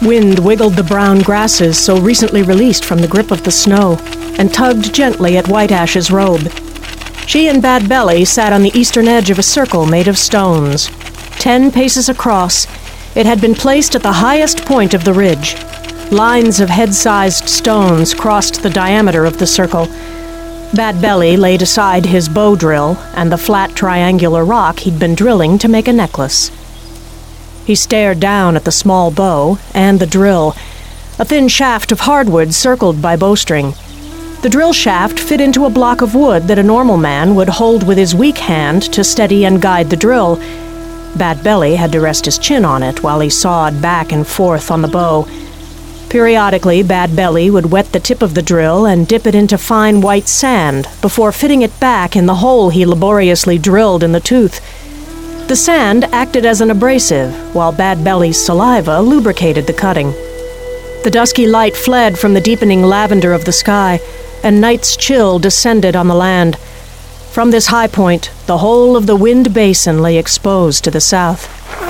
Wind wiggled the brown grasses so recently released from the grip of the snow and tugged gently at White Ash's robe. She and Bad Belly sat on the eastern edge of a circle made of stones. 10 paces across, it had been placed at the highest point of the ridge. Lines of head-sized stones crossed the diameter of the circle. Bad Belly laid aside his bow drill and the flat triangular rock he'd been drilling to make a necklace. He stared down at the small bow and the drill, a thin shaft of hardwood circled by bowstring. The drill shaft fit into a block of wood that a normal man would hold with his weak hand to steady and guide the drill. Bad Belly had to rest his chin on it while he sawed back and forth on the bow. Periodically, Bad Belly would wet the tip of the drill and dip it into fine white sand before fitting it back in the hole he laboriously drilled in the tooth. The sand acted as an abrasive, while Bad Belly's saliva lubricated the cutting. The dusky light fled from the deepening lavender of the sky, and night's chill descended on the land. From this high point, the whole of the Wind Basin lay exposed to the south.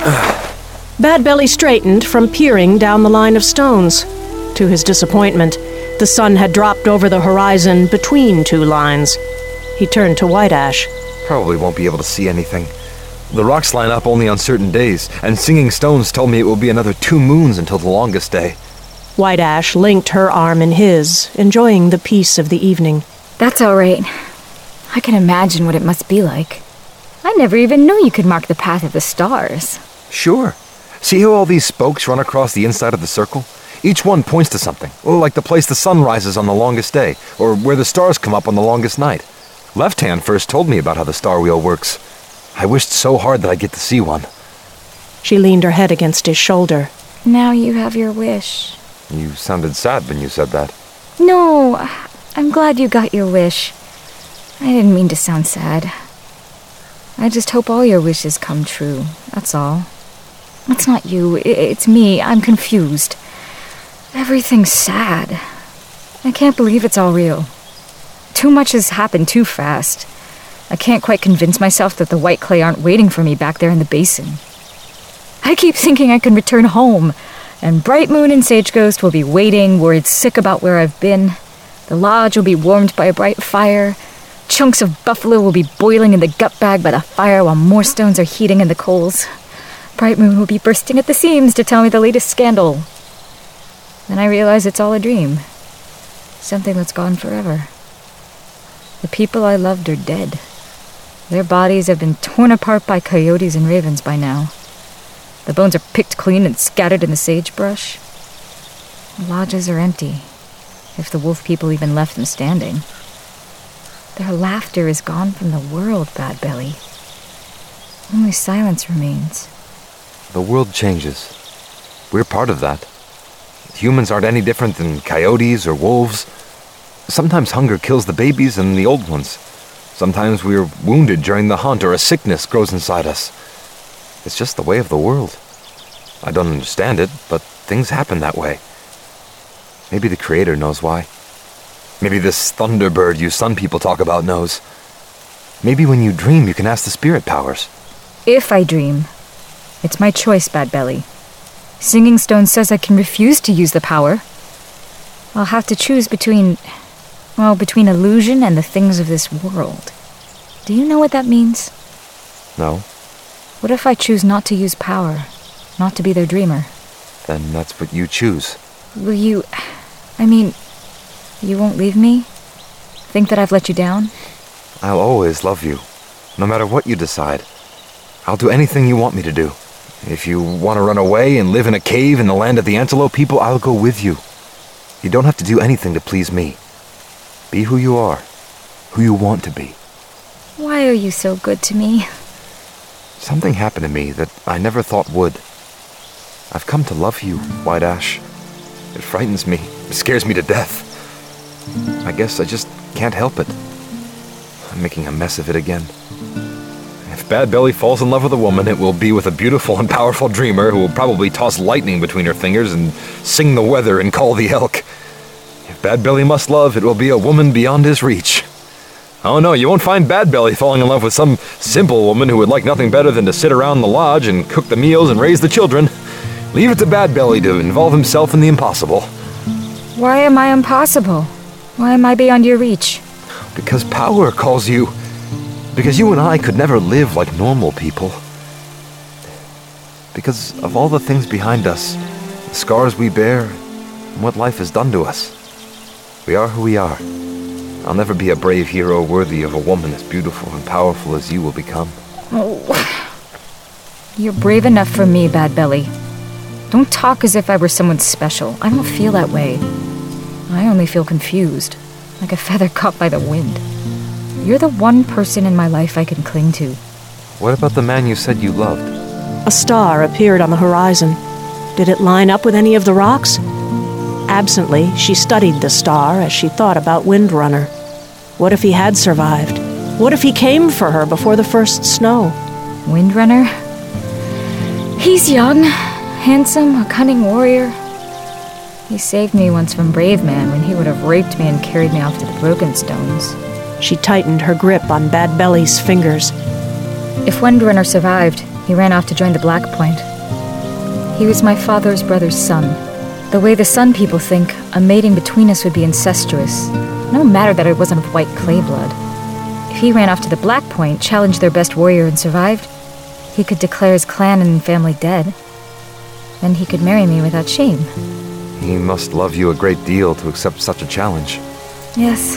Bad Belly straightened from peering down the line of stones. To his disappointment, the sun had dropped over the horizon between 2 lines. He turned to White Ash. Probably won't be able to see anything. The rocks line up only on certain days, and Singing Stones told me it will be another 2 moons until the longest day. White Ash linked her arm in his, enjoying the peace of the evening. That's all right. I can imagine what it must be like. I never even knew you could mark the path of the stars. Sure. See how all these spokes run across the inside of the circle? Each one points to something, like the place the sun rises on the longest day, or where the stars come up on the longest night. Left Hand first told me about how the star wheel works. I wished so hard that I'd get to see one. She leaned her head against his shoulder. Now you have your wish. You sounded sad when you said that. No, I'm glad you got your wish. I didn't mean to sound sad. I just hope all your wishes come true, that's all. It's not you, it's me. I'm confused. Everything's sad. I can't believe it's all real. Too much has happened too fast. I can't quite convince myself that the White Clay aren't waiting for me back there in the basin. I keep thinking I can return home, and Bright Moon and Sage Ghost will be waiting, worried sick about where I've been. The lodge will be warmed by a bright fire. Chunks of buffalo will be boiling in the gut bag by the fire while more stones are heating in the coals. Bright Moon will be bursting at the seams to tell me the latest scandal. Then I realize it's all a dream. Something that's gone forever. The people I loved are dead. Their bodies have been torn apart by coyotes and ravens by now. The bones are picked clean and scattered in the sagebrush. The lodges are empty, if the wolf people even left them standing. Their laughter is gone from the world, Bad Belly. Only silence remains. The world changes. We're part of that. Humans aren't any different than coyotes or wolves. Sometimes hunger kills the babies and the old ones. Sometimes we're wounded during the hunt or a sickness grows inside us. It's just the way of the world. I don't understand it, but things happen that way. Maybe the Creator knows why. Maybe this Thunderbird you sun people talk about knows. Maybe when you dream you can ask the spirit powers. If I dream, it's my choice, Bad Belly. Singing Stone says I can refuse to use the power. I'll have to choose between illusion and the things of this world. Do you know what that means? No. What if I choose not to use power, not to be their dreamer? Then that's what you choose. Will you... you won't leave me? Think that I've let you down? I'll always love you, no matter what you decide. I'll do anything you want me to do. If you want to run away and live in a cave in the land of the antelope people, I'll go with you. You don't have to do anything to please me. Be who you are, who you want to be. Why are you so good to me? Something happened to me that I never thought would. I've come to love you, White Ash. It frightens me. It scares me to death. I guess I just can't help it. I'm making a mess of it again. If Bad Belly falls in love with a woman, it will be with a beautiful and powerful dreamer who will probably toss lightning between her fingers and sing the weather and call the elk. If Bad Belly must love, it will be a woman beyond his reach. Oh no, you won't find Bad Belly falling in love with some simple woman who would like nothing better than to sit around the lodge and cook the meals and raise the children. Leave it to Bad Belly to involve himself in the impossible. Why am I impossible? Why am I beyond your reach? Because power calls you. Because you and I could never live like normal people. Because of all the things behind us, the scars we bear, and what life has done to us. We are who we are. I'll never be a brave hero worthy of a woman as beautiful and powerful as you will become. Oh. You're brave enough for me, Bad Belly. Don't talk as if I were someone special. I don't feel that way. I only feel confused, like a feather caught by the wind. You're the one person in my life I can cling to. What about the man you said you loved? A star appeared on the horizon. Did it line up with any of the rocks? Absently, she studied the star as she thought about Windrunner. What if he had survived? What if he came for her before the first snow? Windrunner? He's young, handsome, a cunning warrior. He saved me once from Brave Man when he would have raped me and carried me off to the Broken Stones. She tightened her grip on Bad Belly's fingers. If Windrunner survived, he ran off to join the Black Point. He was my father's brother's son. The way the Sun people think, a mating between us would be incestuous. No matter that I wasn't of white clay blood. If he ran off to the Black Point, challenged their best warrior and survived, he could declare his clan and family dead. Then he could marry me without shame. He must love you a great deal to accept such a challenge. Yes,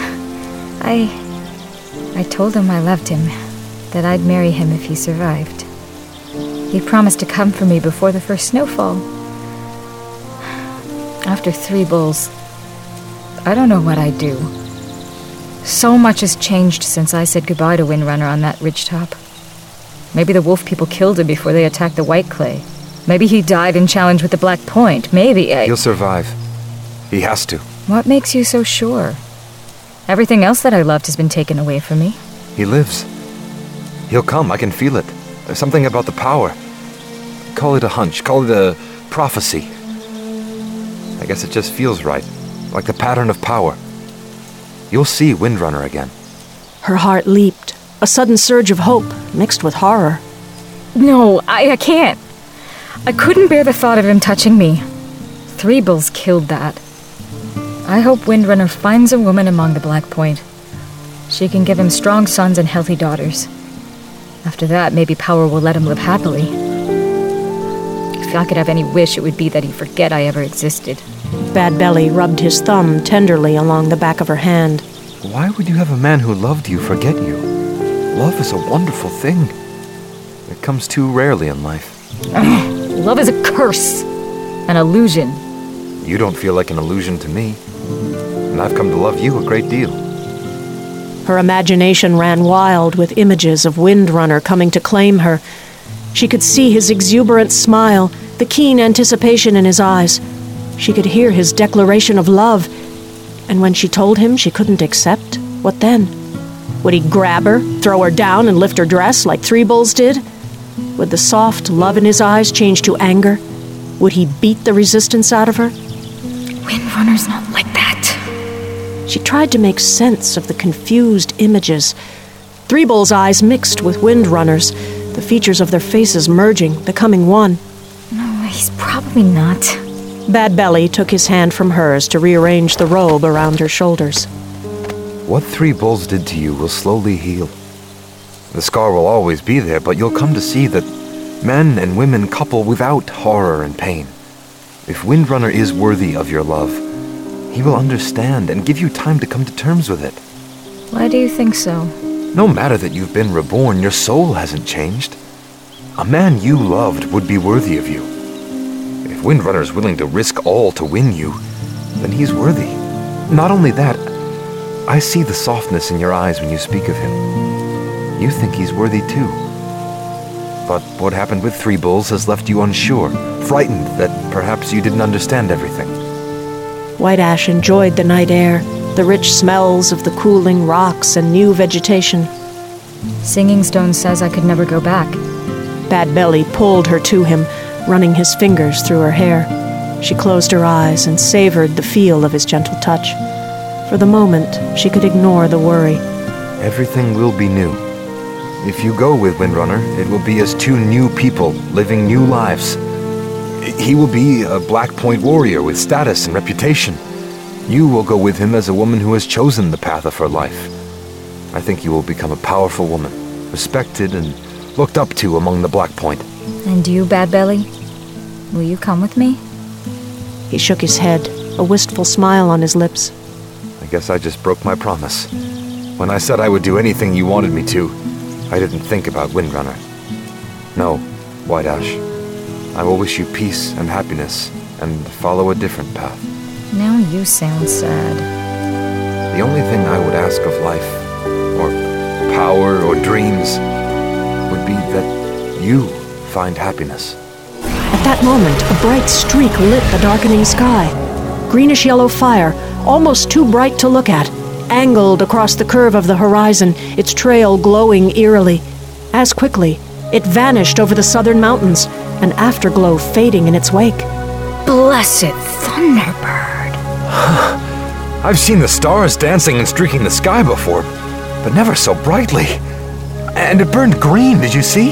I told him I loved him, that I'd marry him if he survived. He promised to come for me before the first snowfall. After 3 bulls, I don't know what I'd do. So much has changed since I said goodbye to Windrunner on that ridgetop. Maybe the wolf people killed him before they attacked the White Clay. Maybe he died in challenge with the Black Point. Maybe He'll survive. He has to. What makes you so sure? Everything else that I loved has been taken away from me. He lives. He'll come, I can feel it. There's something about the power. Call it a hunch, call it a prophecy. I guess it just feels right, like the pattern of power. You'll see Windrunner again. Her heart leaped, a sudden surge of hope mixed with horror. No, I can't. I couldn't bear the thought of him touching me. 3 bulls killed that. I hope Windrunner finds a woman among the Black Point. She can give him strong sons and healthy daughters. After that, maybe power will let him live happily. If I could have any wish, it would be that he forget I ever existed. Bad Belly rubbed his thumb tenderly along the back of her hand. Why would you have a man who loved you forget you? Love is a wonderful thing. It comes too rarely in life. Love is a curse. An illusion. You don't feel like an illusion to me. And I've come to love you a great deal. Her imagination ran wild with images of Windrunner coming to claim her. She could see his exuberant smile, the keen anticipation in his eyes. She could hear his declaration of love. And when she told him she couldn't accept, what then? Would he grab her, throw her down, and lift her dress like 3 bulls did? Would the soft love in his eyes change to anger? Would he beat the resistance out of her? Windrunner's not like that. She tried to make sense of the confused images. 3 bulls' eyes mixed with Windrunner's, the features of their faces merging, becoming one. No, he's probably not. Bad Belly took his hand from hers to rearrange the robe around her shoulders. What 3 bulls did to you will slowly heal. The scar will always be there, but you'll come to see that men and women couple without horror and pain. If Windrunner is worthy of your love, he will understand and give you time to come to terms with it. Why do you think so? No matter that you've been reborn, your soul hasn't changed. A man you loved would be worthy of you. If Windrunner's willing to risk all to win you, then he's worthy. Not only that, I see the softness in your eyes when you speak of him. You think he's worthy too. But what happened with 3 bulls has left you unsure, frightened that perhaps you didn't understand everything. White Ash enjoyed the night air, the rich smells of the cooling rocks and new vegetation. Singing Stone says I could never go back. Bad Belly pulled her to him, running his fingers through her hair. She closed her eyes and savored the feel of his gentle touch. For the moment, she could ignore the worry. Everything will be new. If you go with Windrunner, it will be as 2 new people living new lives. He will be a Black Point warrior with status and reputation. You will go with him as a woman who has chosen the path of her life. I think you will become a powerful woman, respected and looked up to among the Black Point. And you, Bad Belly? Will you come with me? He shook his head, a wistful smile on his lips. I guess I just broke my promise. When I said I would do anything you wanted me to, I didn't think about Windrunner. No, White Ash. I will wish you peace and happiness, and follow a different path. Now you sound sad. The only thing I would ask of life, or power, or dreams, would be that you find happiness. At that moment, a bright streak lit the darkening sky. Greenish-yellow fire, almost too bright to look at, angled across the curve of the horizon, its trail glowing eerily. As quickly, it vanished over the southern mountains, an afterglow fading in its wake. Blessed Thunderbird! I've seen the stars dancing and streaking the sky before, but never so brightly. And it burned green, did you see?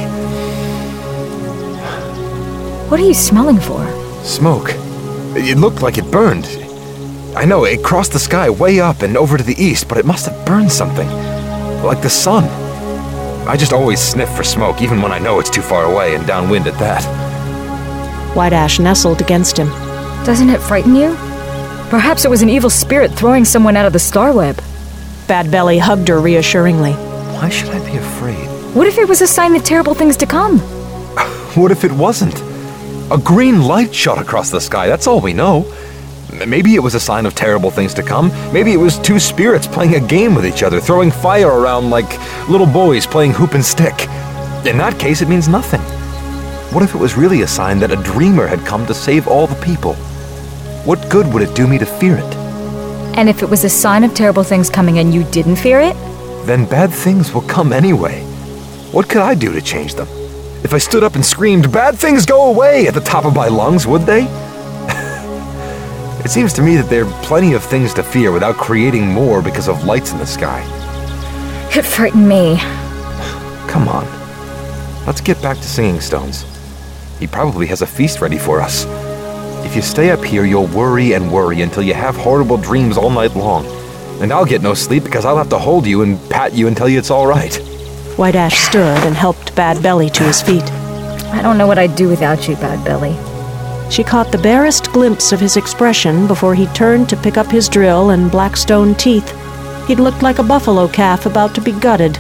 What are you smelling for? Smoke. It looked like it burned. I know, it crossed the sky way up and over to the east, but it must have burned something. Like the sun. I just always sniff for smoke, even when I know it's too far away and downwind at that. White Ash nestled against him. Doesn't it frighten you? Perhaps it was an evil spirit throwing someone out of the star web. Bad Belly hugged her reassuringly. Why should I be afraid? What if it was a sign of terrible things to come? What if it wasn't? A green light shot across the sky, that's all we know. Maybe it was a sign of terrible things to come. Maybe it was two spirits playing a game with each other, throwing fire around like little boys playing hoop and stick. In that case, it means nothing. What if it was really a sign that a dreamer had come to save all the people? What good would it do me to fear it? And if it was a sign of terrible things coming and you didn't fear it? Then bad things will come anyway. What could I do to change them? If I stood up and screamed, "Bad things go away!" at the top of my lungs, would they? It seems to me that there are plenty of things to fear without creating more because of lights in the sky. It frightened me. Come on. Let's get back to Singing Stones. He probably has a feast ready for us. If you stay up here, you'll worry and worry until you have horrible dreams all night long. And I'll get no sleep because I'll have to hold you and pat you and tell you it's all right. White Ash stood and helped Bad Belly to his feet. I don't know what I'd do without you, Bad Belly. She caught the barest glimpse of his expression before he turned to pick up his drill and black stone teeth. He'd looked like a buffalo calf about to be gutted.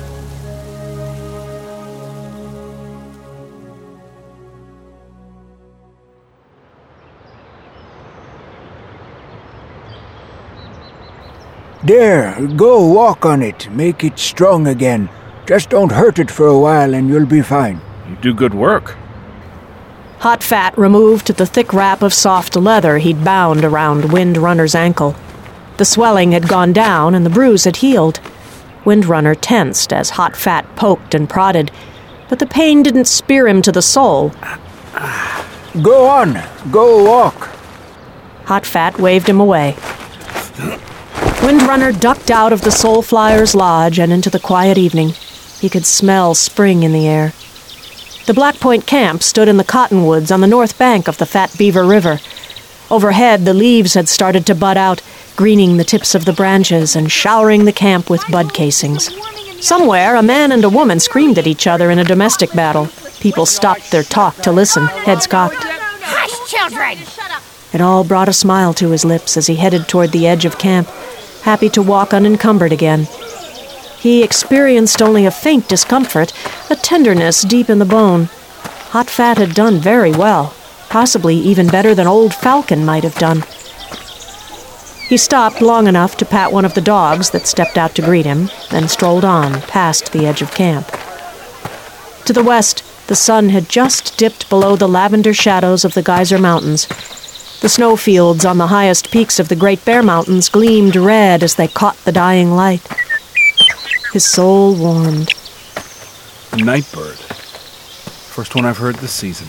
There, go walk on it. Make it strong again. Just don't hurt it for a while and you'll be fine. You do good work. Hot Fat removed the thick wrap of soft leather he'd bound around Windrunner's ankle. The swelling had gone down and the bruise had healed. Windrunner tensed as Hot Fat poked and prodded, but the pain didn't spear him to the soul. Go on. Go walk. Hot Fat waved him away. Windrunner ducked out of the Soul Flyer's lodge and into the quiet evening. He could smell spring in the air. The Black Point camp stood in the cottonwoods on the north bank of the Fat Beaver River. Overhead, the leaves had started to bud out, greening the tips of the branches and showering the camp with bud casings. Somewhere, a man and a woman screamed at each other in a domestic battle. People stopped their talk to listen, heads cocked. Hush, children! It all brought a smile to his lips as he headed toward the edge of camp, happy to walk unencumbered again. He experienced only a faint discomfort, a tenderness deep in the bone. Hot Fat had done very well, possibly even better than old Falcon might have done. He stopped long enough to pat one of the dogs that stepped out to greet him, then strolled on past the edge of camp. To the west, the sun had just dipped below the lavender shadows of the Geyser Mountains. The snowfields on the highest peaks of the Great Bear Mountains gleamed red as they caught the dying light. His soul warmed. Nightbird. First one I've heard this season.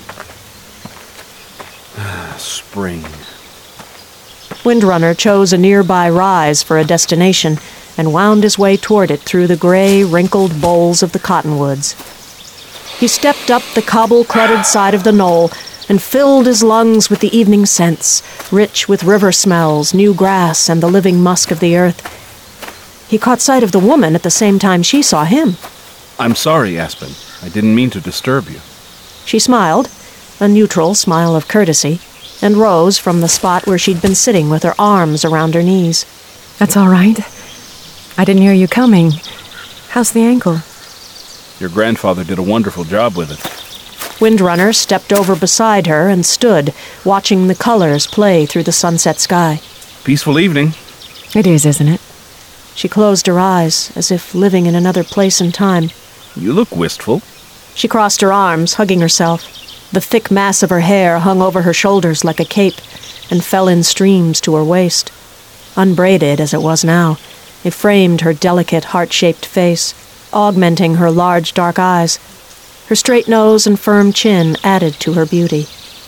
Spring. Windrunner chose a nearby rise for a destination and wound his way toward it through the gray, wrinkled boles of the cottonwoods. He stepped up the cobble-cluttered side of the knoll and filled his lungs with the evening scents, rich with river smells, new grass, and the living musk of the earth. He caught sight of the woman at the same time she saw him. I'm sorry, Aspen. I didn't mean to disturb you. She smiled, a neutral smile of courtesy, and rose from the spot where she'd been sitting with her arms around her knees. That's all right. I didn't hear you coming. How's the ankle? Your grandfather did a wonderful job with it. Windrunner stepped over beside her and stood, watching the colors play through the sunset sky. Peaceful evening. It is, isn't it? She closed her eyes, as if living in another place and time. You look wistful. She crossed her arms, hugging herself. The thick mass of her hair hung over her shoulders like a cape and fell in streams to her waist. Unbraided as it was now, it framed her delicate, heart-shaped face, augmenting her large dark eyes. Her straight nose and firm chin added to her beauty.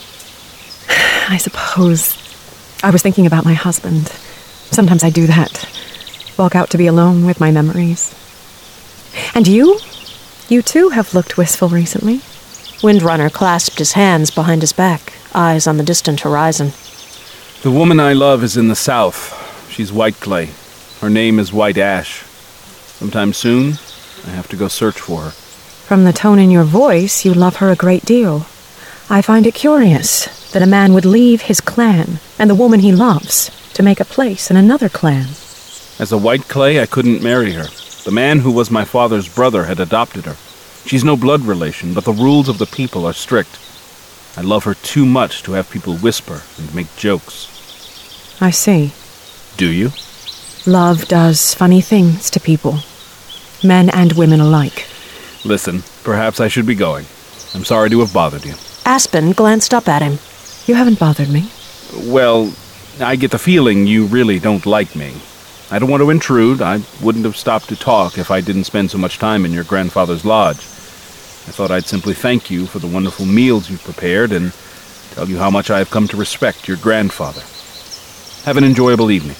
I suppose I was thinking about my husband. Sometimes I do that. Walk out to be alone with my memories. And you? You too have looked wistful recently. Windrunner clasped his hands behind his back, eyes on the distant horizon. The woman I love is in the south. She's White Clay. Her name is White Ash. Sometime soon, I have to go search for her. From the tone in your voice, you love her a great deal. I find it curious that a man would leave his clan and the woman he loves to make a place in another clan. As a White Clay, I couldn't marry her. The man who was my father's brother had adopted her. She's no blood relation, but the rules of the people are strict. I love her too much to have people whisper and make jokes. I see. Do you? Love does funny things to people. Men and women alike. Listen, perhaps I should be going. I'm sorry to have bothered you. Aspen glanced up at him. You haven't bothered me. Well, I get the feeling you really don't like me. I don't want to intrude. I wouldn't have stopped to talk if I didn't spend so much time in your grandfather's lodge. I thought I'd simply thank you for the wonderful meals you've prepared and tell you how much I have come to respect your grandfather. Have an enjoyable evening.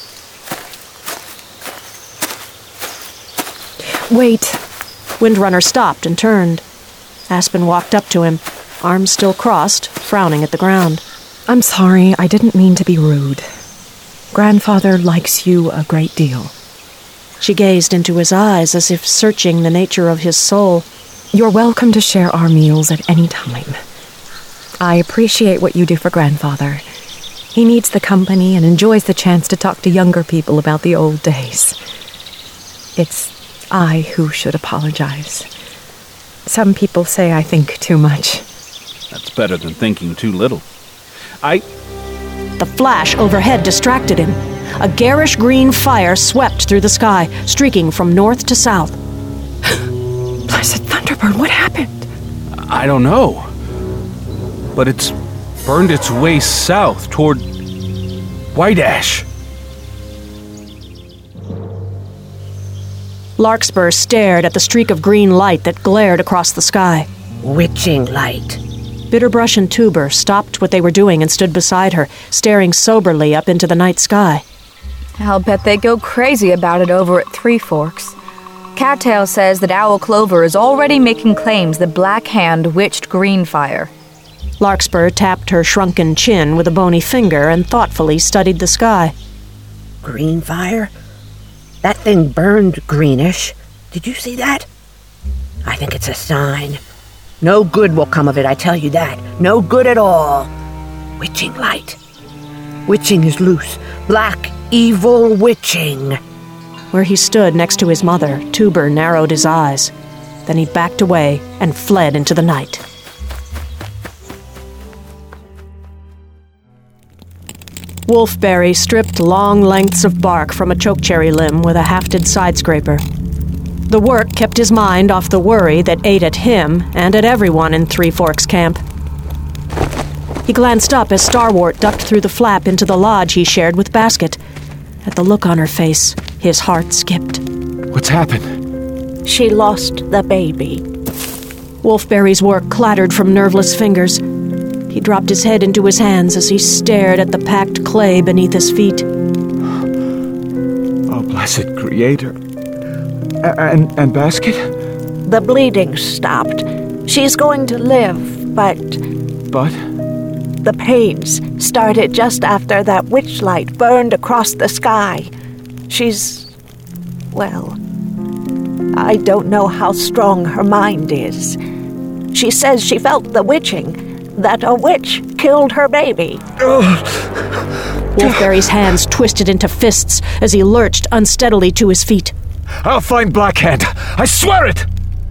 Wait. Windrunner stopped and turned. Aspen walked up to him, arms still crossed, frowning at the ground. I'm sorry, I didn't mean to be rude. Grandfather likes you a great deal. She gazed into his eyes as if searching the nature of his soul. You're welcome to share our meals at any time. I appreciate what you do for Grandfather. He needs the company and enjoys the chance to talk to younger people about the old days. It's I who should apologize. Some people say I think too much. That's better than thinking too little. The flash overhead distracted him. A garish green fire swept through the sky, streaking from north to south. Blessed Thunderbird, what happened? I don't know. But it's burned its way south toward White Ash. Larkspur stared at the streak of green light that glared across the sky. Witching light. Bitterbrush and Tuber stopped what they were doing and stood beside her, staring soberly up into the night sky. I'll bet they go crazy about it over at Three Forks. Cattail says that Owl Clover is already making claims that Black Hand witched Greenfire. Larkspur tapped her shrunken chin with a bony finger and thoughtfully studied the sky. Greenfire? That thing burned greenish. Did you see that? I think it's a sign. No good will come of it, I tell you that. No good at all. Witching light. Witching is loose. Black, evil witching. Where he stood next to his mother, Tuber narrowed his eyes. Then he backed away and fled into the night. Wolfberry stripped long lengths of bark from a chokecherry limb with a hafted side scraper. The work kept his mind off the worry that ate at him and at everyone in Three Forks camp. He glanced up as Starwort ducked through the flap into the lodge he shared with Basket. At the look on her face, his heart skipped. What's happened? She lost the baby. Wolfberry's work clattered from nerveless fingers. He dropped his head into his hands as he stared at the packed clay beneath his feet. Oh, blessed Creator. And Basket? The bleeding stopped. She's going to live, but... But? The pains started just after that witch light burned across the sky. Well, I don't know how strong her mind is. She says she felt the witching, that a witch killed her baby. Wolfberry's hands twisted into fists as he lurched unsteadily to his feet. I'll find Blackhand. I swear it!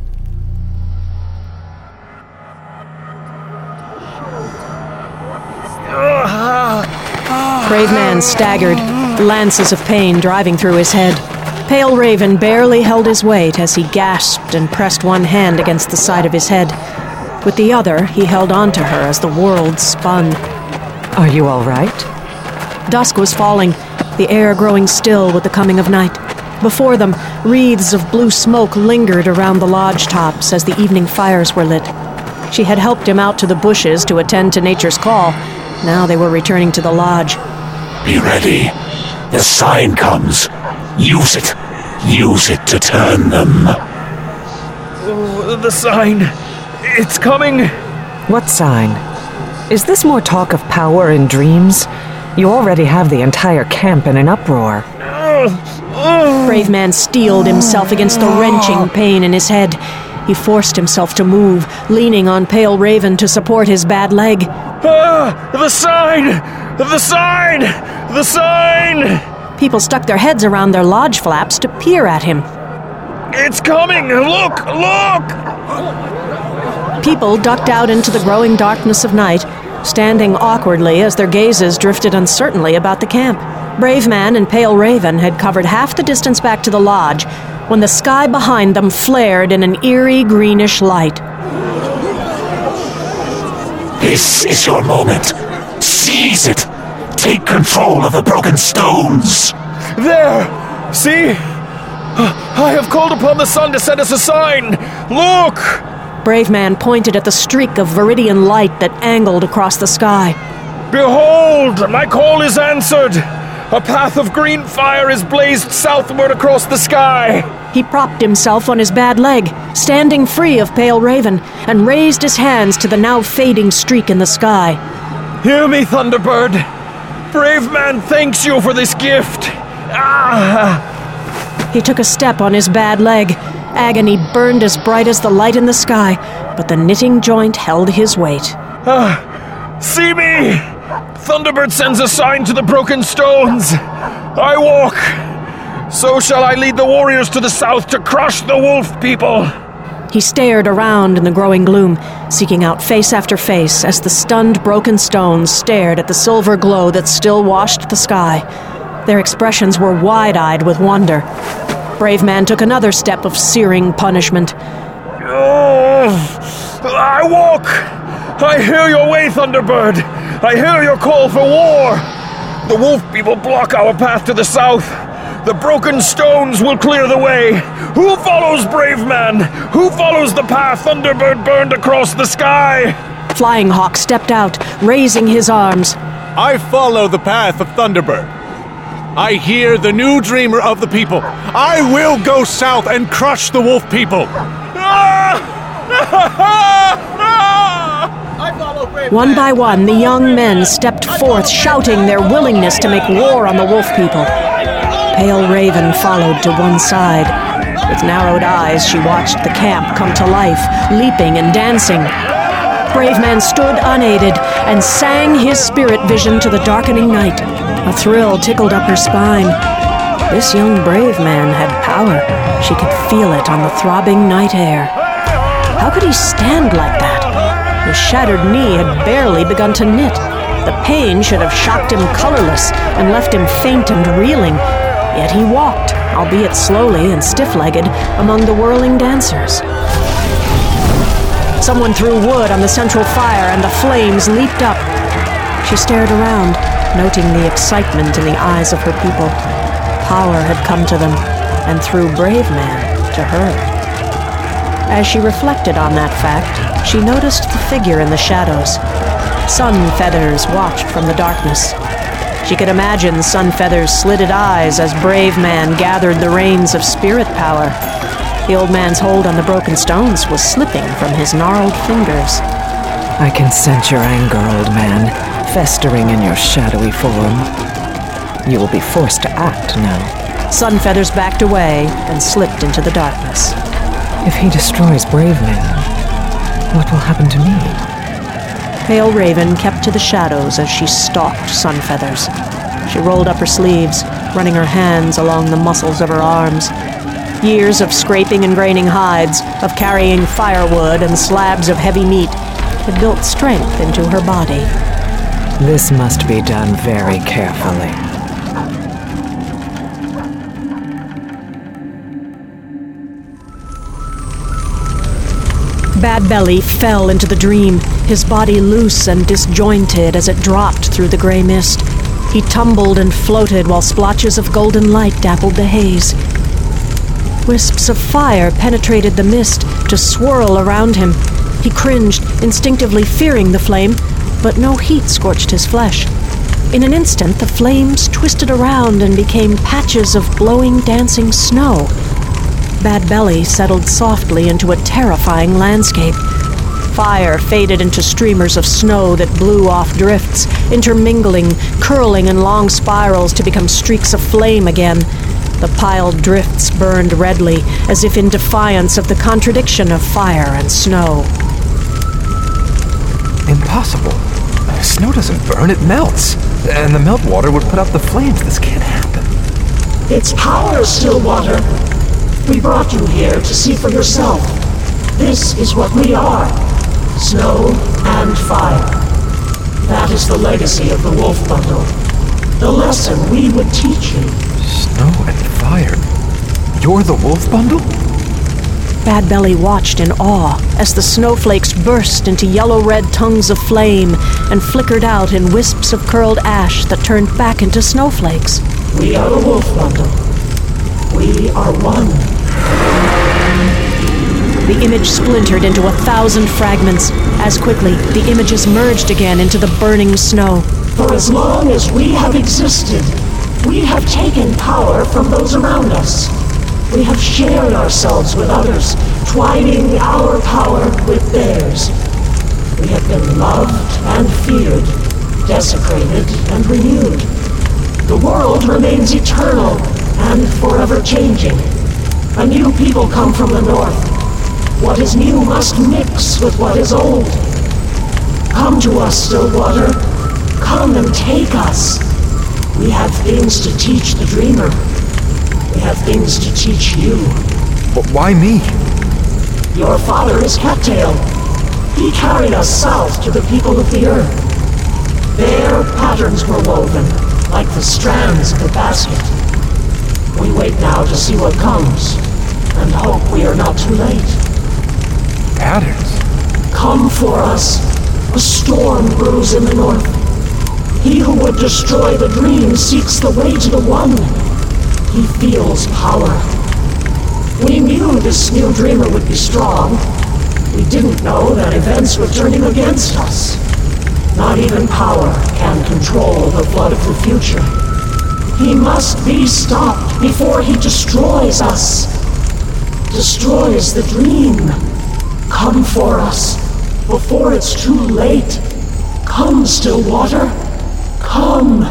Brave Man staggered, lances of pain driving through his head. Pale Raven barely held his weight as he gasped and pressed one hand against the side of his head. With the other, he held on to her as the world spun. Are you all right? Dusk was falling, the air growing still with the coming of night. Before them, wreaths of blue smoke lingered around the lodge tops as the evening fires were lit. She had helped him out to the bushes to attend to nature's call. Now they were returning to the lodge. Be ready. The sign comes. Use it. Use it to turn them. Oh, the sign. It's coming. What sign? Is this more talk of power and dreams? You already have the entire camp in an uproar. Brave Man steeled himself against the wrenching pain in his head. He forced himself to move, leaning on Pale Raven to support his bad leg. The sign! The sign! The sign! People stuck their heads around their lodge flaps to peer at him. It's coming! Look! Look! People ducked out into the growing darkness of night, standing awkwardly as their gazes drifted uncertainly about the camp. Brave Man and Pale Raven had covered half the distance back to the lodge when the sky behind them flared in an eerie greenish light. This is your moment. Seize it. Take control of the broken stones. There! See? I have called upon the sun to send us a sign. Look! Brave Man pointed at the streak of viridian light that angled across the sky. Behold! My call is answered! A path of green fire is blazed southward across the sky! He propped himself on his bad leg, standing free of Pale Raven, and raised his hands to the now fading streak in the sky. Hear me, Thunderbird! Brave Man thanks you for this gift! He took a step on his bad leg. Agony burned as bright as the light in the sky, but the knitting joint held his weight. See me! Thunderbird sends a sign to the broken stones. I walk. So shall I lead the warriors to the south to crush the wolf people. He stared around in the growing gloom, seeking out face after face as the stunned broken stones stared at the silver glow that still washed the sky. Their expressions were wide-eyed with wonder. Brave Man took another step of searing punishment. I walk! I hear your way, Thunderbird! I hear your call for war! The wolf people block our path to the south. The broken stones will clear the way. Who follows Brave Man? Who follows the path Thunderbird burned across the sky? Flying Hawk stepped out, raising his arms. I follow the path of Thunderbird. I hear the new dreamer of the people. I will go south and crush the wolf people. One by one, the young men stepped forth, shouting their willingness to make war on the wolf people. Pale Raven followed to one side. With narrowed eyes, she watched the camp come to life, leaping and dancing. Brave Man stood unaided and sang his spirit vision to the darkening night. A thrill tickled up her spine. This young brave man had power. She could feel it on the throbbing night air. How could he stand like that? His shattered knee had barely begun to knit. The pain should have shocked him colorless and left him faint and reeling. Yet he walked, albeit slowly and stiff-legged, among the whirling dancers. Someone threw wood on the central fire and the flames leaped up. She stared around, noting the excitement in the eyes of her people. Power had come to them, and through Brave Man, to her. As she reflected on that fact, she noticed the figure in the shadows. Sun Feathers watched from the darkness. She could imagine Sun Feathers' slitted eyes as Brave Man gathered the reins of spirit power. The old man's hold on the broken stones was slipping from his gnarled fingers. I can sense your anger, old man, festering in your shadowy form. You will be forced to act now. Sunfeathers backed away and slipped into the darkness. If he destroys Brave Man, what will happen to me? Pale Raven kept to the shadows as she stalked Sunfeathers. She rolled up her sleeves, running her hands along the muscles of her arms. Years of scraping and graining hides, of carrying firewood and slabs of heavy meat, had built strength into her body. This must be done very carefully. Bad Belly fell into the dream, his body loose and disjointed as it dropped through the gray mist. He tumbled and floated while splotches of golden light dappled the haze. Wisps of fire penetrated the mist to swirl around him. He cringed, instinctively fearing the flame, but no heat scorched his flesh. In an instant, the flames twisted around and became patches of glowing, dancing snow. Bad Belly settled softly into a terrifying landscape. Fire faded into streamers of snow that blew off drifts, intermingling, curling in long spirals to become streaks of flame again. The piled drifts burned redly, as if in defiance of the contradiction of fire and snow. Impossible. Snow doesn't burn, it melts. And the meltwater would put out the flames. This can't happen. It's power, Stillwater. We brought you here to see for yourself. This is what we are. Snow and fire. That is the legacy of the Wolf Bundle. The lesson we would teach you. Snow and fire? You're the Wolf Bundle? Bad Belly watched in awe as the snowflakes burst into yellow-red tongues of flame and flickered out in wisps of curled ash that turned back into snowflakes. We are the Wolf Bundle. We are one. The image splintered into 1,000 fragments. As quickly, the images merged again into the burning snow. For as long as we have existed, we have taken power from those around us. We have shared ourselves with others, twining our power with theirs. We have been loved and feared, desecrated and renewed. The world remains eternal and forever changing. A new people come from the north. What is new must mix with what is old. Come to us, Stillwater. Come and take us. We have things to teach the dreamer. We have things to teach you. But why me? Your father is Cattail. He carried us south to the people of the earth. There, patterns were woven, like the strands of the basket. We wait now to see what comes, and hope we are not too late. Patterns? Come for us. A storm brews in the north. He who would destroy the dream seeks the way to the one. He feels power. We knew this new dreamer would be strong. We didn't know that events were turning against us. Not even power can control the flood of the future. He must be stopped before he destroys us. Destroys the dream. Come for us, before it's too late. Come, Stillwater. Come.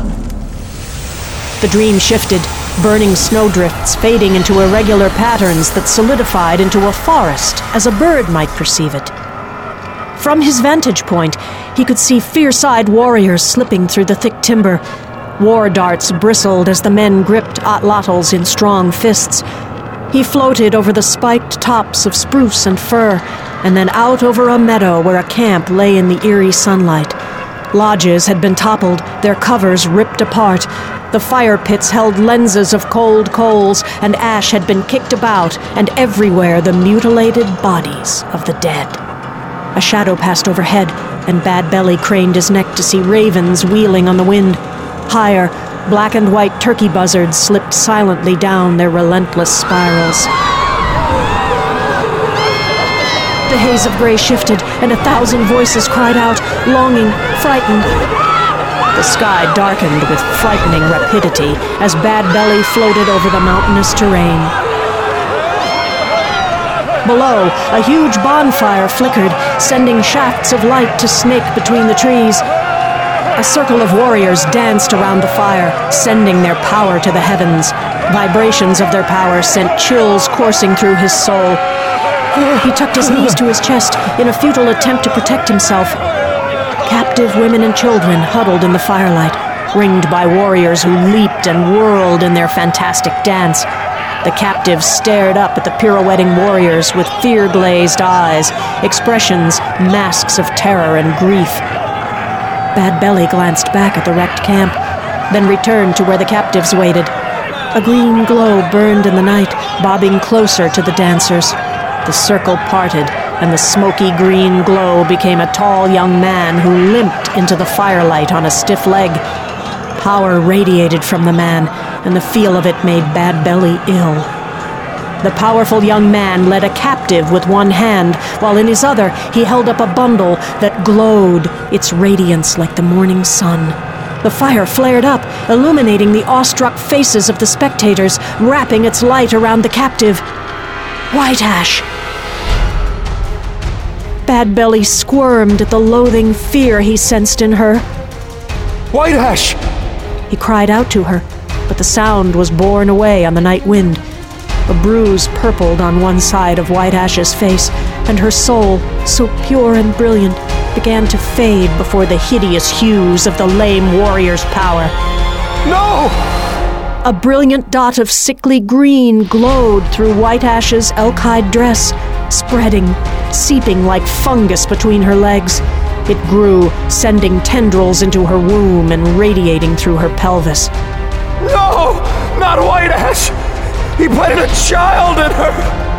The dream shifted, burning snowdrifts fading into irregular patterns that solidified into a forest as a bird might perceive it. From his vantage point, he could see fierce-eyed warriors slipping through the thick timber. War darts bristled as the men gripped atlatls in strong fists. He floated over the spiked tops of spruce and fir, and then out over a meadow where a camp lay in the eerie sunlight. Lodges had been toppled, their covers ripped apart. The fire pits held lenses of cold coals, and ash had been kicked about, and everywhere the mutilated bodies of the dead. A shadow passed overhead, and Bad Belly craned his neck to see ravens wheeling on the wind. Higher, black and white turkey buzzards slipped silently down their relentless spirals. The haze of gray shifted, and 1,000 voices cried out, longing, frightened. The sky darkened with frightening rapidity as Bad Belly floated over the mountainous terrain. below, a huge bonfire flickered, sending shafts of light to snake between the trees. A circle of warriors danced around the fire, sending their power to the heavens. Vibrations of their power sent chills coursing through his soul. He tucked his knees to his chest in a futile attempt to protect himself. Captive women and children huddled in the firelight, ringed by warriors who leaped and whirled in their fantastic dance. The captives stared up at the pirouetting warriors with fear-glazed eyes, expressions, masks of terror and grief. Bad Belly glanced back at the wrecked camp, then returned to where the captives waited. A green glow burned in the night, bobbing closer to the dancers. The circle parted, and the smoky green glow became a tall young man who limped into the firelight on a stiff leg. Power radiated from the man, and the feel of it made Bad Belly ill. The powerful young man led a captive with one hand, while in his other he held up a bundle that glowed, its radiance like the morning sun. The fire flared up, illuminating the awestruck faces of the spectators, wrapping its light around the captive. White Ash! Bad Belly squirmed at the loathing fear he sensed in her. White Ash! He cried out to her, but the sound was borne away on the night wind. A bruise purpled on one side of White Ash's face, and her soul, so pure and brilliant, began to fade before the hideous hues of the lame warrior's power. No! A brilliant dot of sickly green glowed through White Ash's elk-hide dress, spreading, seeping like fungus between her legs. It grew, sending tendrils into her womb and radiating through her pelvis. No! Not White Ash! He planted a child in her!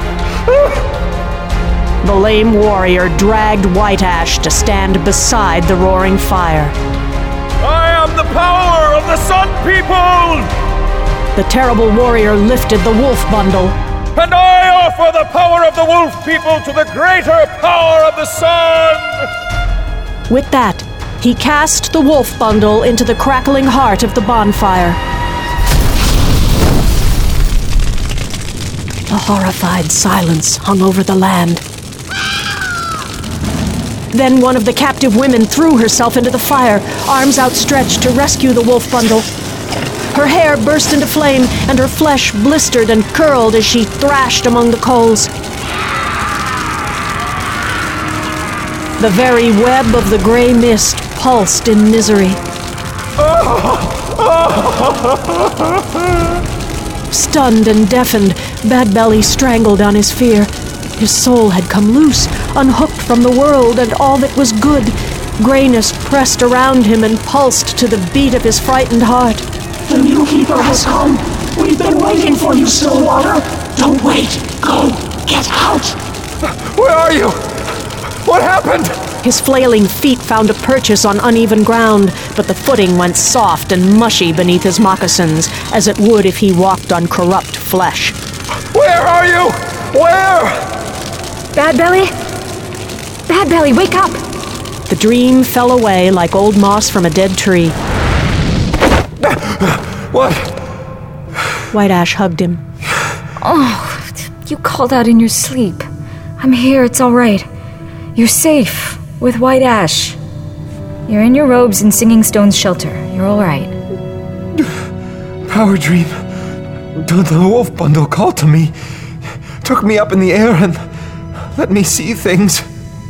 The lame warrior dragged White Ash to stand beside the roaring fire. I am the power of the Sun People! The terrible warrior lifted the wolf bundle. And I offer the power of the Wolf People to the greater power of the Sun! With that, he cast the wolf bundle into the crackling heart of the bonfire. A horrified silence hung over the land. Then one of the captive women threw herself into the fire, arms outstretched to rescue the wolf bundle. Her hair burst into flame, and her flesh blistered and curled as she thrashed among the coals. The very web of the gray mist pulsed in misery. Stunned and deafened, Bad Belly strangled on his fear. His soul had come loose, unhooked from the world and all that was good. Grayness pressed around him and pulsed to the beat of his frightened heart. The new keeper has come. We've been waiting for you, Stillwater. Don't wait. Go. Get out. Where are you? What happened? His flailing feet found a purchase on uneven ground, but the footing went soft and mushy beneath his moccasins, as it would if he walked on corrupt flesh. Where are you? Where? Bad Belly? Bad Belly, wake up! The dream fell away like old moss from a dead tree. What? White Ash hugged him. Oh, you called out in your sleep. I'm here, it's all right. You're safe with White Ash. You're in your robes in Singing Stone's shelter. You're all right. Power dream. The wolf bundle called to me, took me up in the air and let me see things.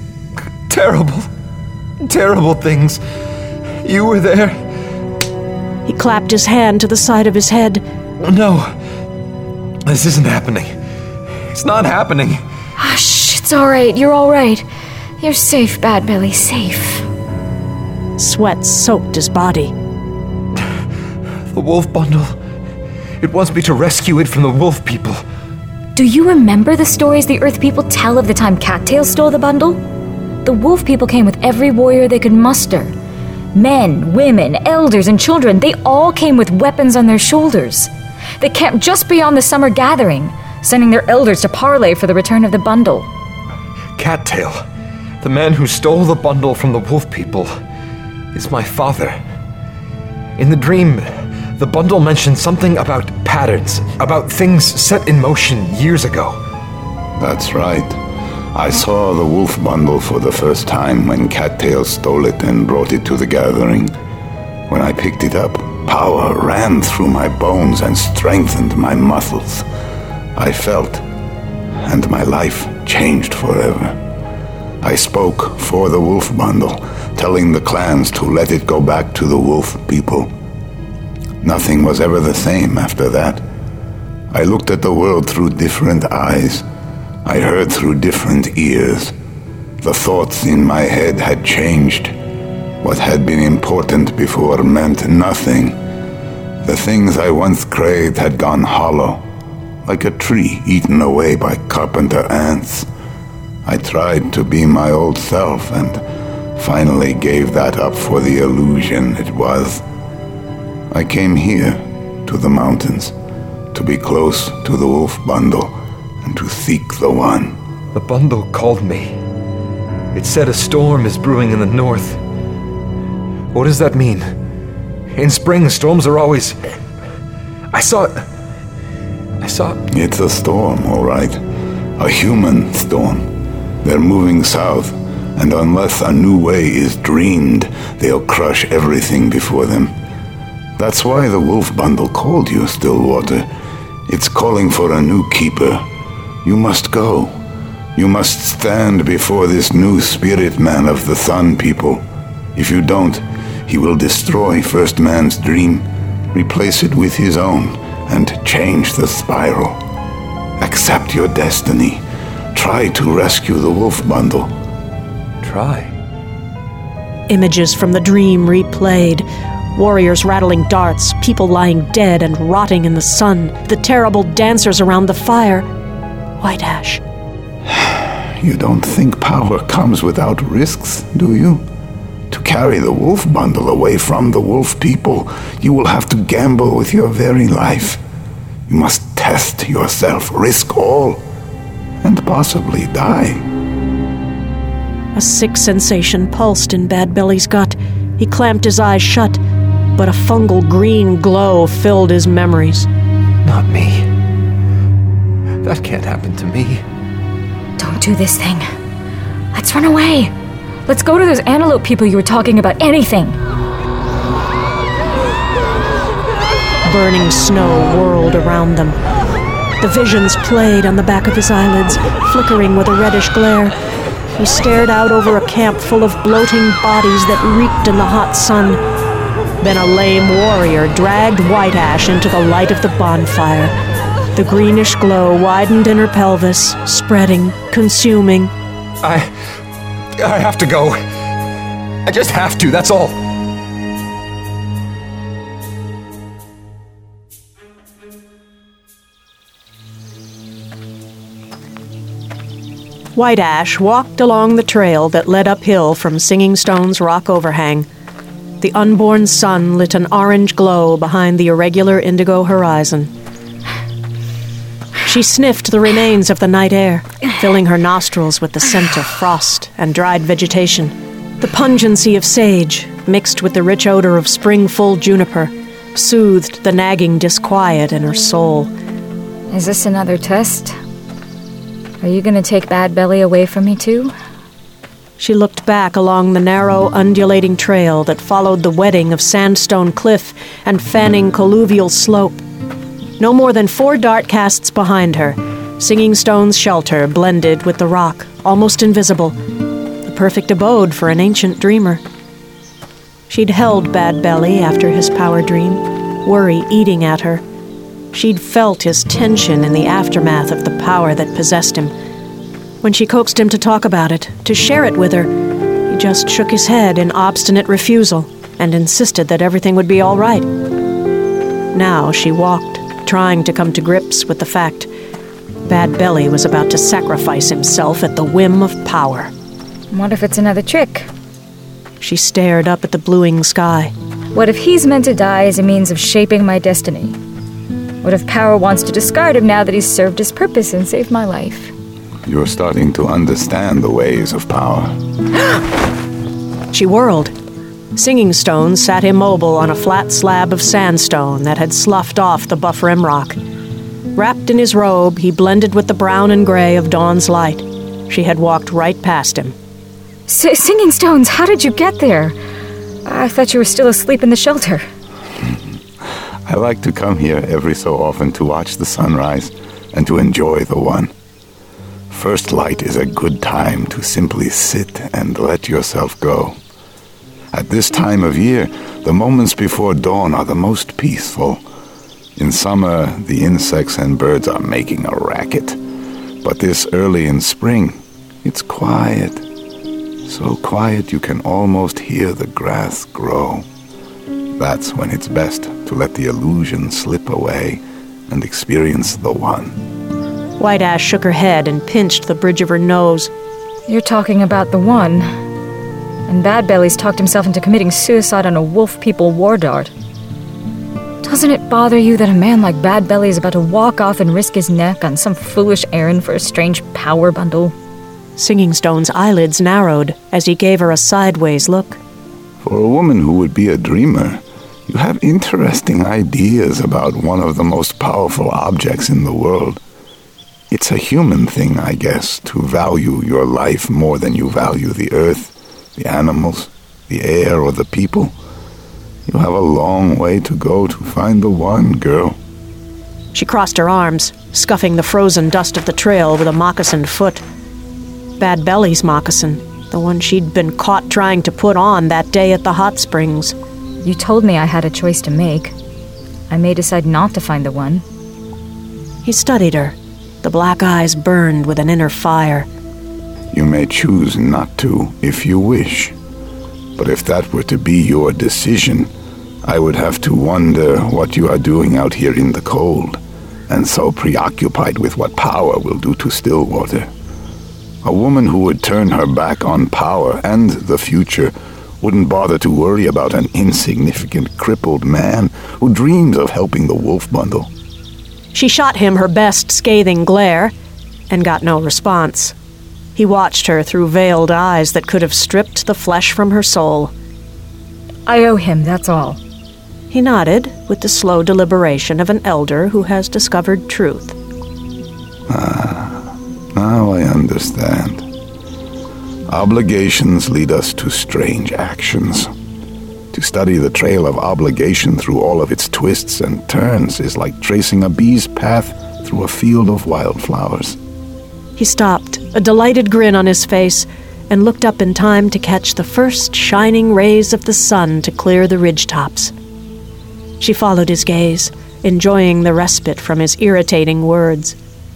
Terrible things. You were there. He clapped his hand to the side of his head. No, this isn't happening. It's not happening. Hush, it's all right. You're all right. You're safe, Bad Belly, safe. Sweat soaked his body. The wolf bundle. It wants me to rescue it from the wolf people. Do you remember the stories the Earth people tell of the time Cattail stole the bundle? The wolf people came with every warrior they could muster. Men, women, elders, and children, they all came with weapons on their shoulders. They camped just beyond the summer gathering, sending their elders to parley for the return of the bundle. Cattail, the man who stole the bundle from the wolf people, is my father. In the dream, the bundle mentioned something about patterns, about things set in motion years ago. That's right. I saw the wolf bundle for the first time when Cattail stole it and brought it to the gathering. When I picked it up, power ran through my bones and strengthened my muscles. I felt, and my life changed forever. I spoke for the wolf bundle, telling the clans to let it go back to the wolf people. Nothing was ever the same after that. I looked at the world through different eyes. I heard through different ears. The thoughts in my head had changed. What had been important before meant nothing. The things I once craved had gone hollow, like a tree eaten away by carpenter ants. I tried to be my old self and finally gave that up for the illusion it was. I came here, to the mountains, to be close to the wolf bundle and to seek the one. The bundle called me. It said a storm is brewing in the north. What does that mean? In spring, storms are always... I saw... It's a storm, all right. A human storm. They're moving south, and unless a new way is dreamed, they'll crush everything before them. That's why the wolf bundle called you, Stillwater. It's calling for a new keeper. You must go. You must stand before this new spirit man of the Sun people. If you don't, he will destroy First Man's dream, replace it with his own, and change the spiral. Accept your destiny. Try to rescue the wolf bundle. Try? Images from the dream replayed. Warriors rattling darts, people lying dead and rotting in the sun, the terrible dancers around the fire. White Ash. You don't think power comes without risks, do you? To carry the wolf bundle away from the wolf people, you will have to gamble with your very life. You must test yourself, risk all, and possibly die. A sick sensation pulsed in Bad Belly's gut. He clamped his eyes shut, but a fungal green glow filled his memories. Not me. That can't happen to me. Don't do this thing. Let's run away. Let's go to those antelope people you were talking about. Anything. Burning snow whirled around them. The visions played on the back of his eyelids, flickering with a reddish glare. He stared out over a camp full of bloating bodies that reeked in the hot sun. Then a lame warrior dragged White Ash into the light of the bonfire. The greenish glow widened in her pelvis, spreading, consuming. I have to go. I just have to, that's all. White Ash walked along the trail that led uphill from Singing Stone's rock overhang. The unborn sun lit an orange glow behind the irregular indigo horizon. She sniffed the remains of the night air, filling her nostrils with the scent of frost and dried vegetation. The pungency of sage, mixed with the rich odor of spring-full juniper, soothed the nagging disquiet in her soul. Is this another test? Are you going to take Bad Belly away from me, too? She looked back along the narrow, undulating trail that followed the wedding of Sandstone Cliff and fanning colluvial slope. No more than 4 dart casts behind her, Singing Stone's shelter blended with the rock, almost invisible. The perfect abode for an ancient dreamer. She'd held Bad Belly after his power dream, worry eating at her. She'd felt his tension in the aftermath of the power that possessed him. When she coaxed him to talk about it, to share it with her, he just shook his head in obstinate refusal and insisted that everything would be all right. Now she walked, trying to come to grips with the fact Bad Belly was about to sacrifice himself at the whim of power. What if it's another trick? She stared up at the bluing sky. What if he's meant to die as a means of shaping my destiny? What if power wants to discard him now that he's served his purpose and saved my life? You're starting to understand the ways of power. She whirled. Singing Stone sat immobile on a flat slab of sandstone that had sloughed off the buff rim rock. Wrapped in his robe, he blended with the brown and gray of dawn's light. She had walked right past him. Singing Stones, how did you get there? I thought you were still asleep in the shelter. I like to come here every so often to watch the sunrise and to enjoy the one. First light is a good time to simply sit and let yourself go. At this time of year, the moments before dawn are the most peaceful. In summer, the insects and birds are making a racket. But this early in spring, it's quiet. So quiet you can almost hear the grass grow. That's when it's best to let the illusion slip away and experience the one. White Ash shook her head and pinched the bridge of her nose. You're talking about the one. And Bad Belly's talked himself into committing suicide on a wolf people war dart. Doesn't it bother you that a man like Bad Belly is about to walk off and risk his neck on some foolish errand for a strange power bundle? Singing Stone's eyelids narrowed as he gave her a sideways look. For a woman who would be a dreamer, you have interesting ideas about one of the most powerful objects in the world. It's a human thing, I guess, to value your life more than you value the earth, the animals, the air, or the people. You have a long way to go to find the one, girl. She crossed her arms, scuffing the frozen dust of the trail with a moccasined foot. Bad Belly's moccasin, the one she'd been caught trying to put on that day at the hot springs. You told me I had a choice to make. I may decide not to find the one. He studied her. The black eyes burned with an inner fire. You may choose not to, if you wish. But if that were to be your decision, I would have to wonder what you are doing out here in the cold, and so preoccupied with what power will do to Stillwater. A woman who would turn her back on power and the future wouldn't bother to worry about an insignificant, crippled man who dreams of helping the wolf bundle. She shot him her best scathing glare, and got no response. He watched her through veiled eyes that could have stripped the flesh from her soul. I owe him, that's all. He nodded with the slow deliberation of an elder who has discovered truth. Now I understand. Obligations lead us to strange actions. To study the trail of obligation through all of its twists and turns is like tracing a bee's path through a field of wildflowers. He stopped, a delighted grin on his face, and looked up in time to catch the first shining rays of the sun to clear the ridgetops. She followed his gaze, enjoying the respite from his irritating words.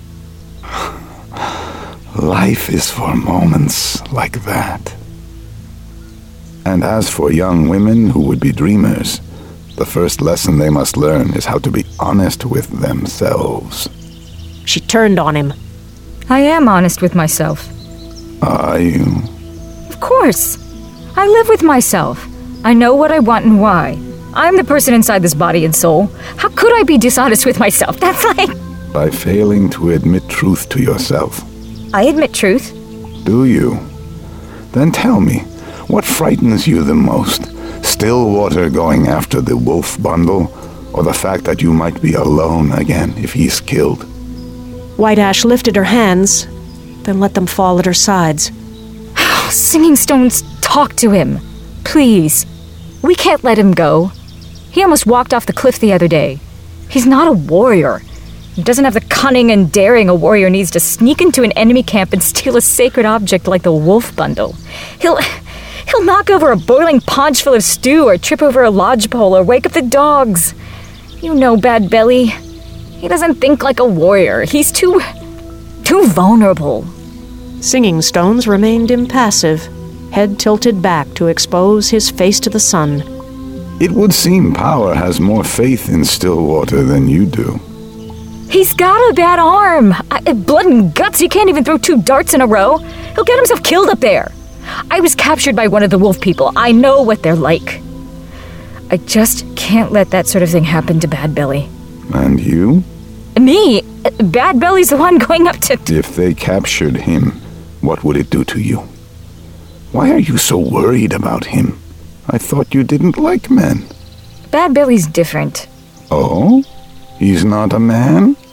Life is for moments like that. And as for young women who would be dreamers, the first lesson they must learn is how to be honest with themselves. She turned on him. I am honest with myself. Are you? Of course. I live with myself. I know what I want and why. I'm the person inside this body and soul. How could I be dishonest with myself? That's like... By failing to admit truth to yourself. I admit truth. Do you? Then tell me, what frightens you the most? Stillwater going after the wolf bundle, or the fact that you might be alone again if he's killed? White Ash lifted her hands, then let them fall at her sides. Singing Stones, talk to him. Please. We can't let him go. He almost walked off the cliff the other day. He's not a warrior. He doesn't have the cunning and daring a warrior needs to sneak into an enemy camp and steal a sacred object like the wolf bundle. He'll knock over a boiling paunch full of stew, or trip over a lodgepole, or wake up the dogs. You know Bad Belly. He doesn't think like a warrior. He's too vulnerable. Singing Stones remained impassive, head tilted back to expose his face to the sun. It would seem power has more faith in Stillwater than you do. He's got a bad arm. Blood and guts. He can't even throw 2 darts in a row. He'll get himself killed up there. I was captured by one of the wolf people. I know what they're like. I just can't let that sort of thing happen to Bad Belly. And you? Me? Bad Belly's the one going up to... If they captured him, what would it do to you? Why are you so worried about him? I thought you didn't like men. Bad Belly's different. Oh? He's not a man?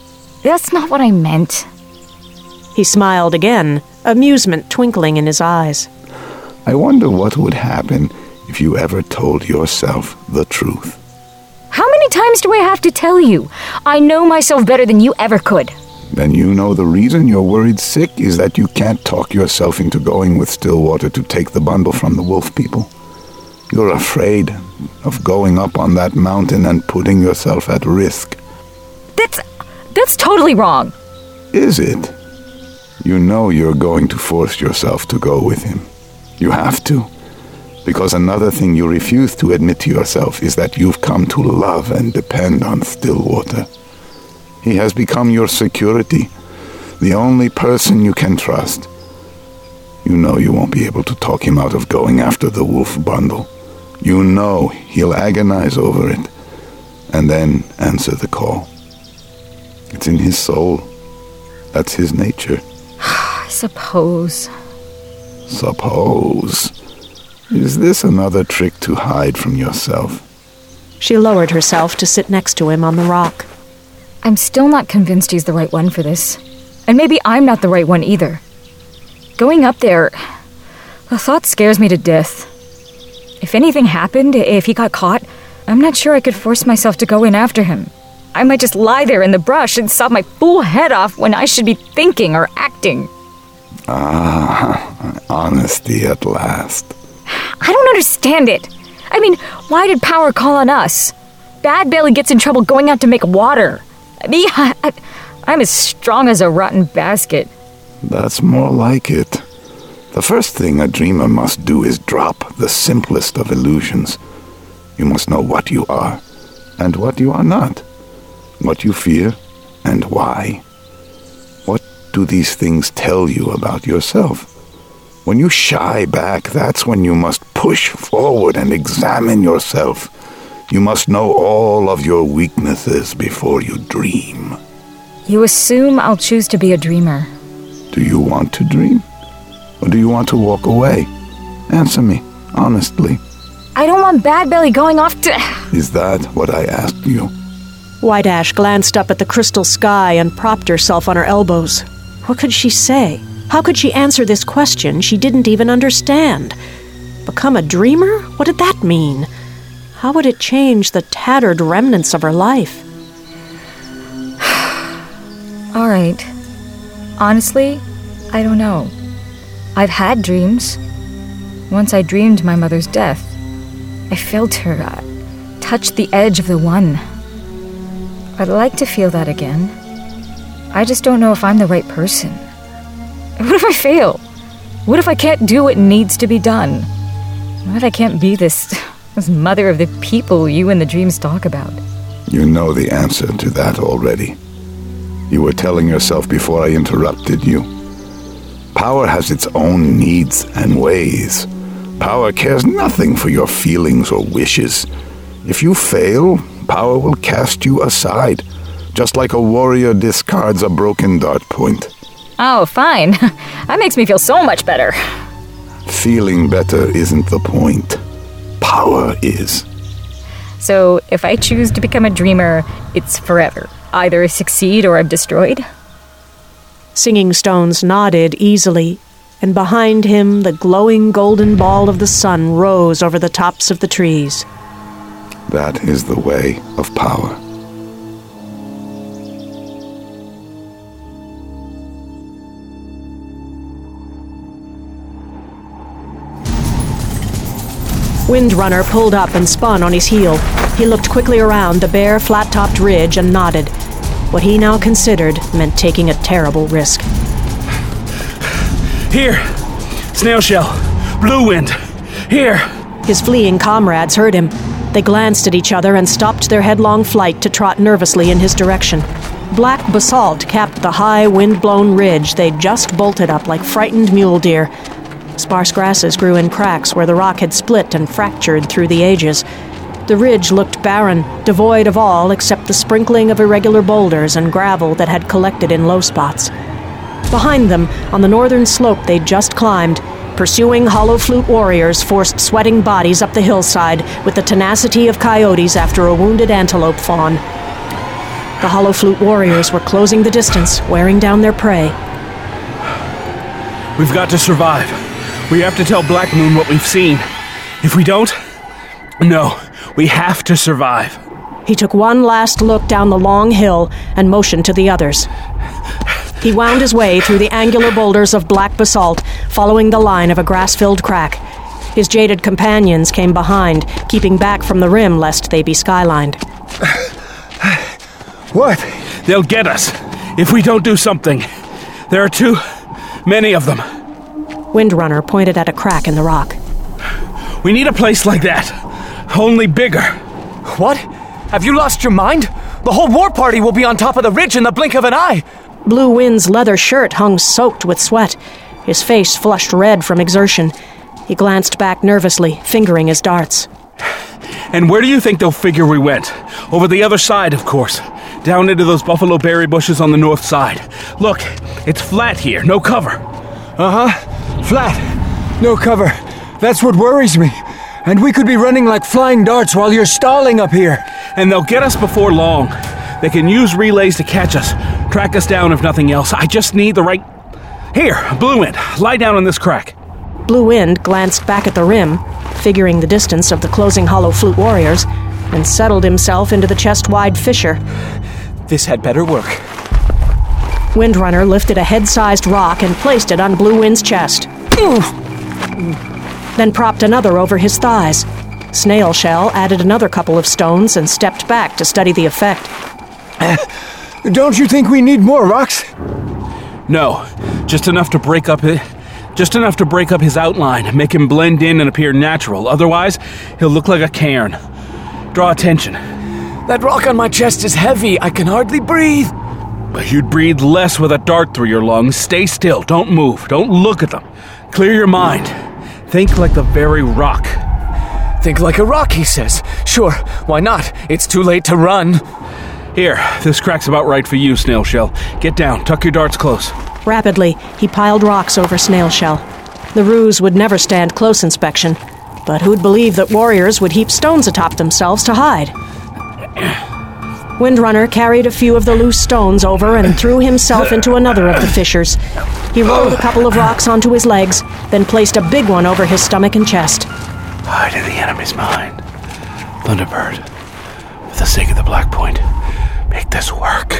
That's not what I meant. He smiled again, amusement twinkling in his eyes. I wonder what would happen if you ever told yourself the truth. How many times do I have to tell you? I know myself better than you ever could. Then you know the reason you're worried sick is that you can't talk yourself into going with Stillwater to take the bundle from the wolf people. You're afraid of going up on that mountain and putting yourself at risk. That's totally wrong. Is it? You know you're going to force yourself to go with him. You have to. Because another thing you refuse to admit to yourself is that you've come to love and depend on Stillwater. He has become your security, the only person you can trust. You know you won't be able to talk him out of going after the wolf bundle. You know he'll agonize over it, and then answer the call. It's in his soul. That's his nature. I suppose. Suppose? Is this another trick to hide from yourself? She lowered herself to sit next to him on the rock. I'm still not convinced he's the right one for this. And maybe I'm not the right one either. Going up there, the thought scares me to death. If anything happened, if he got caught, I'm not sure I could force myself to go in after him. I might just lie there in the brush and saw my fool head off when I should be thinking or acting. Ah, honesty at last. I don't understand it. I mean, why did Power call on us? Bad Belly gets in trouble going out to make water. Me, I'm as strong as a rotten basket. That's more like it. The first thing a dreamer must do is drop the simplest of illusions. You must know what you are and what you are not. What you fear and why. What do these things tell you about yourself? When you shy back, that's when you must push forward and examine yourself. You must know all of your weaknesses before you dream. You assume I'll choose to be a dreamer. Do you want to dream? Or do you want to walk away? Answer me, honestly. I don't want Bad Belly going off to... Is that what I asked you? White Ash glanced up at the crystal sky and propped herself on her elbows. What could she say? How could she answer this question she didn't even understand? Become a dreamer? What did that mean? How would it change the tattered remnants of her life? All right. Honestly, I don't know. I've had dreams. Once I dreamed my mother's death. I felt her, touch the edge of the one. I'd like to feel that again. I just don't know if I'm the right person. What if I fail? What if I can't do what needs to be done? What if I can't be this mother of the people you in the dreams talk about? You know the answer to that already. You were telling yourself before I interrupted you. Power has its own needs and ways. Power cares nothing for your feelings or wishes. If you fail, Power will cast you aside, just like a warrior discards a broken dart point. Oh, fine. That makes me feel so much better. Feeling better isn't the point. Power is. So, if I choose to become a dreamer, it's forever. Either I succeed or I'm destroyed? Singing Stones nodded easily, and behind him the glowing golden ball of the sun rose over the tops of the trees. That is the way of power. Windrunner pulled up and spun on his heel. He looked quickly around the bare, flat-topped ridge and nodded. What he now considered meant taking a terrible risk. Here! Snail shell! Blue wind! Here! His fleeing comrades heard him. They glanced at each other and stopped their headlong flight to trot nervously in his direction. Black basalt capped the high, wind-blown ridge they'd just bolted up like frightened mule deer. Sparse grasses grew in cracks where the rock had split and fractured through the ages. The ridge looked barren, devoid of all except the sprinkling of irregular boulders and gravel that had collected in low spots. Behind them, on the northern slope they'd just climbed, pursuing hollow flute warriors forced sweating bodies up the hillside with the tenacity of coyotes after a wounded antelope fawn. The Hollow Flute warriors were closing the distance, wearing down their prey. We've got to survive. We have to tell Black Moon what we've seen. If we don't, no, we have to survive. He took one last look down the long hill and motioned to the others. He wound his way through the angular boulders of black basalt, following the line of a grass-filled crack. His jaded companions came behind, keeping back from the rim lest they be skylined. What? They'll get us if we don't do something. There are too many of them. Windrunner pointed at a crack in the rock. We need a place like that, only bigger. What? Have you lost your mind? The whole war party will be on top of the ridge in the blink of an eye. Blue Wind's leather shirt hung soaked with sweat. His face flushed red from exertion. He glanced back nervously, fingering his darts. And where do you think they'll figure we went? Over the other side, of course. Down into those buffalo berry bushes on the north side. Look, it's flat here, no cover. Uh-huh, flat. No cover. That's what worries me. And we could be running like flying darts while you're stalling up here. And they'll get us before long. They can use relays to catch us, track us down if nothing else. I just need the right... Here, Blue Wind, lie down on this crack. Blue Wind glanced back at the rim, figuring the distance of the closing Hollow Flute warriors, and settled himself into the chest-wide fissure. This had better work. Windrunner lifted a head-sized rock and placed it on Blue Wind's chest. Then propped another over his thighs. Snail Shell added another couple of stones and stepped back to study the effect. Don't you think we need more rocks? No, just enough to break up his outline and make him blend in and appear natural. Otherwise, he'll look like a cairn. Draw attention. That rock on my chest is heavy. I can hardly breathe. But you'd breathe less with a dart through your lungs. Stay still. Don't move. Don't look at them. Clear your mind. Think like the very rock. Think like a rock, he says. Sure, why not? It's too late to run. Here, this crack's about right for you, Snail Shell. Get down. Tuck your darts close. Rapidly, he piled rocks over Snail Shell. The ruse would never stand close inspection, but who'd believe that warriors would heap stones atop themselves to hide? Windrunner carried a few of the loose stones over and threw himself into another of the fissures. He rolled a couple of rocks onto his legs, then placed a big one over his stomach and chest. Hide in the enemy's mind. Thunderbird, for the sake of the Black Point, make this work.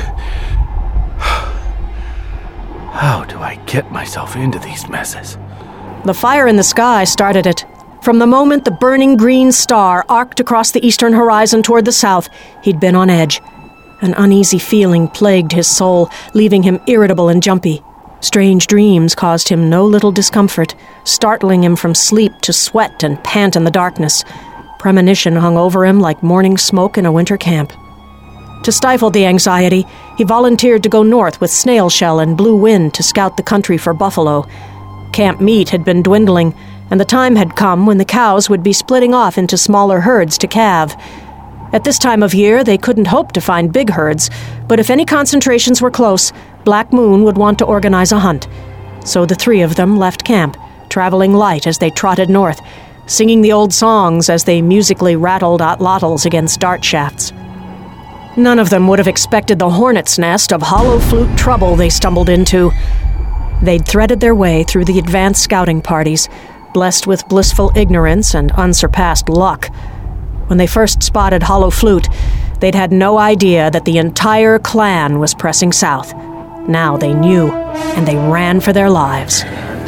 How do I get myself into these messes? The fire in the sky started it. From the moment the burning green star arced across the eastern horizon toward the south, he'd been on edge. An uneasy feeling plagued his soul, leaving him irritable and jumpy. Strange dreams caused him no little discomfort, startling him from sleep to sweat and pant in the darkness. Premonition hung over him like morning smoke in a winter camp. To stifle the anxiety, he volunteered to go north with Snail Shell and Blue Wind to scout the country for buffalo. Camp meat had been dwindling, and the time had come when the cows would be splitting off into smaller herds to calve. At this time of year, they couldn't hope to find big herds, but if any concentrations were close, Black Moon would want to organize a hunt. So the three of them left camp, traveling light as they trotted north, singing the old songs as they musically rattled atlatls against dart shafts. None of them would have expected the hornet's nest of Hollow Flute trouble they stumbled into. They'd threaded their way through the advanced scouting parties, blessed with blissful ignorance and unsurpassed luck. When they first spotted Hollow Flute, they'd had no idea that the entire clan was pressing south. Now they knew, and they ran for their lives.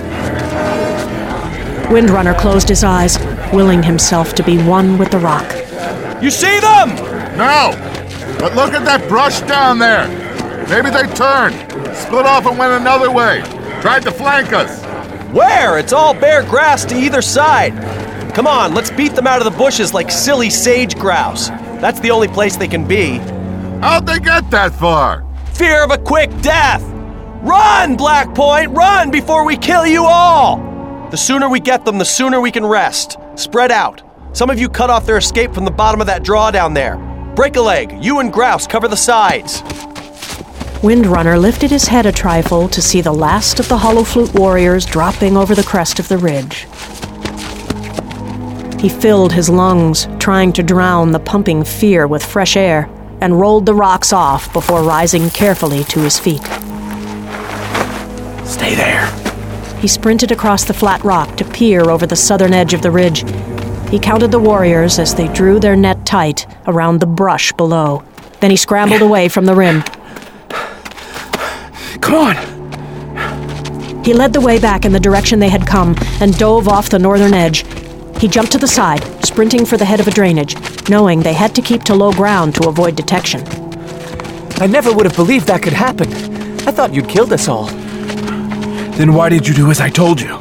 Windrunner closed his eyes, willing himself to be one with the rock. You see them? No! But look at that brush down there. Maybe they turned, split off and went another way. Tried to flank us. Where? It's all bare grass to either side. Come on, let's beat them out of the bushes like silly sage grouse. That's the only place they can be. How'd they get that far? Fear of a quick death. Run, Black Point, run before we kill you all. The sooner we get them, the sooner we can rest. Spread out. Some of you cut off their escape from the bottom of that draw down there. Break a leg. You and Grouse cover the sides. Windrunner lifted his head a trifle to see the last of the Hollow Flute warriors dropping over the crest of the ridge. He filled his lungs, trying to drown the pumping fear with fresh air, and rolled the rocks off before rising carefully to his feet. Stay there. He sprinted across the flat rock to peer over the southern edge of the ridge. He counted the warriors as they drew their net tight around the brush below. Then he scrambled away from the rim. Come on! He led the way back in the direction they had come and dove off the northern edge. He jumped to the side, sprinting for the head of a drainage, knowing they had to keep to low ground to avoid detection. I never would have believed that could happen. I thought you'd killed us all. Then why did you do as I told you?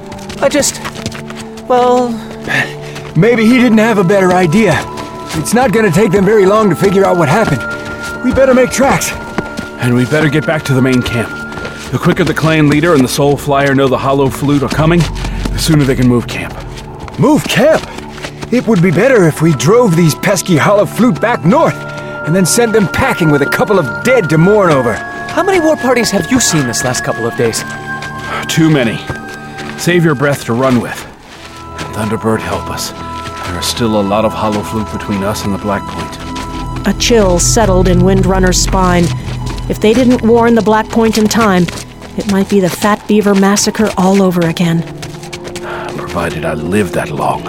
Maybe he didn't have a better idea. It's not gonna take them very long to figure out what happened. We better make tracks. And we better get back to the main camp. The quicker the clan leader and the Soul Flyer know the Hollow Flute are coming, the sooner they can move camp. Move camp? It would be better if we drove these pesky Hollow Flute back north and then sent them packing with a couple of dead to mourn over. How many war parties have you seen this last couple of days? Too many. Save your breath to run with. And Thunderbird, help us. There is still a lot of Hollow Flute between us and the Black Point. A chill settled in Windrunner's spine. If they didn't warn the Black Point in time, it might be the Fat Beaver massacre all over again. Provided I live that long.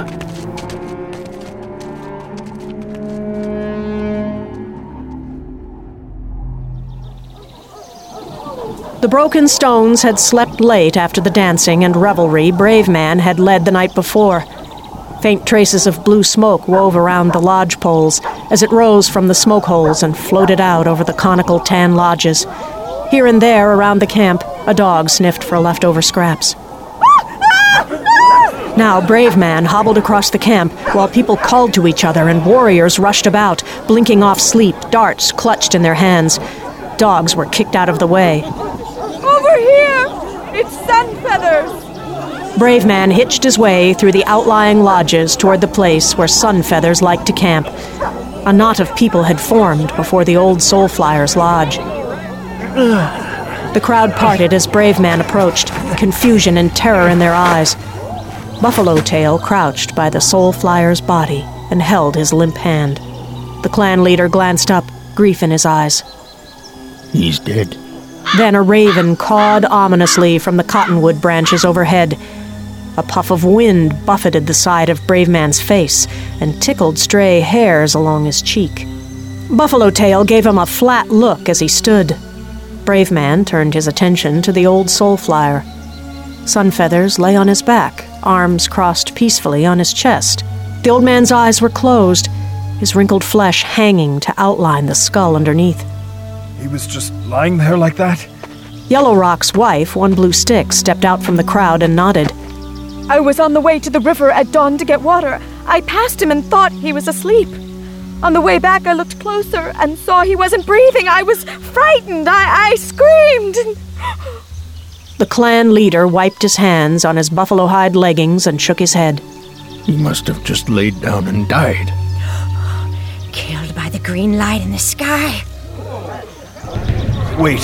The Broken Stones had slept late after the dancing and revelry Brave Man had led the night before. Faint traces of blue smoke wove around the lodge poles as it rose from the smoke holes and floated out over the conical tan lodges. Here and there around the camp, a dog sniffed for leftover scraps. Now Brave Man hobbled across the camp while people called to each other and warriors rushed about, blinking off sleep, darts clutched in their hands. Dogs were kicked out of the way. Over here! It's Sunfeathers! Brave Man hitched his way through the outlying lodges toward the place where Sunfeathers liked to camp. A knot of people had formed before the old Soul Flyer's lodge. The crowd parted as Brave Man approached, confusion and terror in their eyes. Buffalo Tail crouched by the Soul Flyer's body and held his limp hand. The clan leader glanced up, grief in his eyes. He's dead. Then a raven cawed ominously from the cottonwood branches overhead. A puff of wind buffeted the side of Brave Man's face and tickled stray hairs along his cheek. Buffalo Tail gave him a flat look as he stood. Brave Man turned his attention to the old Soul Flyer. Sunfeathers lay on his back, arms crossed peacefully on his chest. The old man's eyes were closed, his wrinkled flesh hanging to outline the skull underneath. He was just lying there like that? Yellow Rock's wife, One Blue Stick, stepped out from the crowd and nodded. I was on the way to the river at dawn to get water. I passed him and thought he was asleep. On the way back, I looked closer and saw he wasn't breathing. I was frightened. I screamed. The clan leader wiped his hands on his buffalo hide leggings and shook his head. He must have just laid down and died. Killed by the green light in the sky. Wait.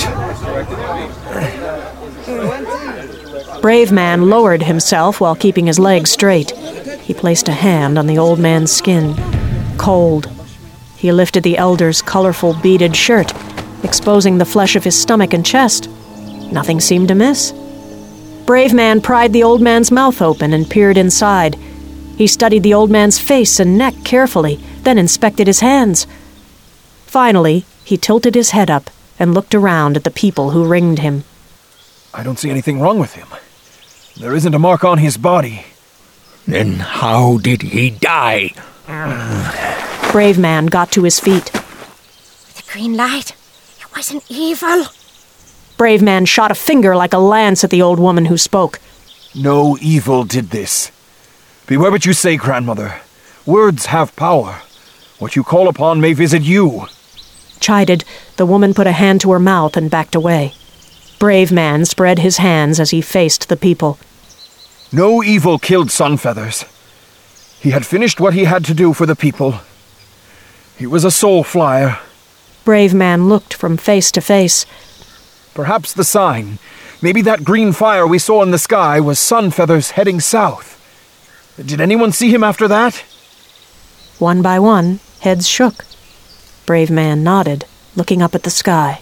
Brave Man lowered himself while keeping his legs straight. He placed a hand on the old man's skin. Cold. He lifted the elder's colorful beaded shirt, exposing the flesh of his stomach and chest. Nothing seemed amiss. Brave Man pried the old man's mouth open and peered inside. He studied the old man's face and neck carefully, then inspected his hands. Finally, he tilted his head up and looked around at the people who ringed him. I don't see anything wrong with him. There isn't a mark on his body. Then how did he die? Brave Man got to his feet. The green light? It wasn't evil. Brave Man shot a finger like a lance at the old woman who spoke. No evil did this. Beware what you say, grandmother. Words have power. What you call upon may visit you. Chided, the woman put a hand to her mouth and backed away. Brave Man spread his hands as he faced the people. No evil killed Sunfeathers. He had finished what he had to do for the people. He was a Soul Flyer. Brave Man looked from face to face. Perhaps the sign, maybe that green fire we saw in the sky, was Sunfeathers heading south. Did anyone see him after that? One by one, heads shook. Brave Man nodded, looking up at the sky.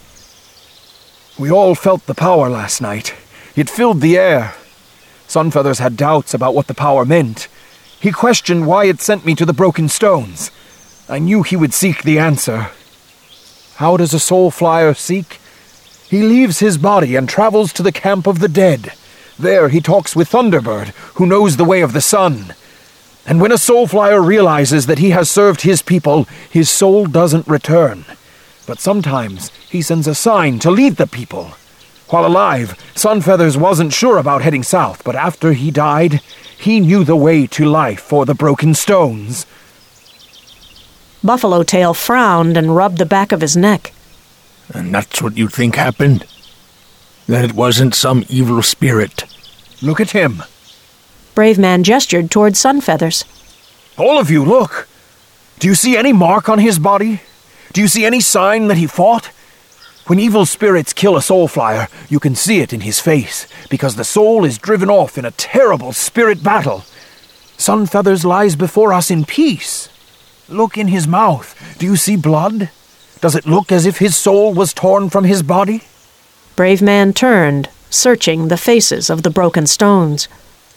We all felt the power last night. It filled the air. Sunfeathers had doubts about what the power meant. He questioned why it sent me to the Broken Stones. I knew he would seek the answer. How does a soul flyer seek? He leaves his body and travels to the camp of the dead. There he talks with Thunderbird, who knows the way of the sun. And when a soul flyer realizes that he has served his people, his soul doesn't return. But sometimes he sends a sign to lead the people. While alive, Sunfeathers wasn't sure about heading south, but after he died, he knew the way to life for the Broken Stones. Buffalo Tail frowned and rubbed the back of his neck. And that's what you think happened? That it wasn't some evil spirit? Look at him. Brave Man gestured toward Sunfeathers. All of you, look. Do you see any mark on his body? Do you see any sign that he fought? When evil spirits kill a soul flyer, you can see it in his face, because the soul is driven off in a terrible spirit battle. Sunfeathers lies before us in peace. Look in his mouth. Do you see blood? Does it look as if his soul was torn from his body? Brave Man turned, searching the faces of the Broken Stones.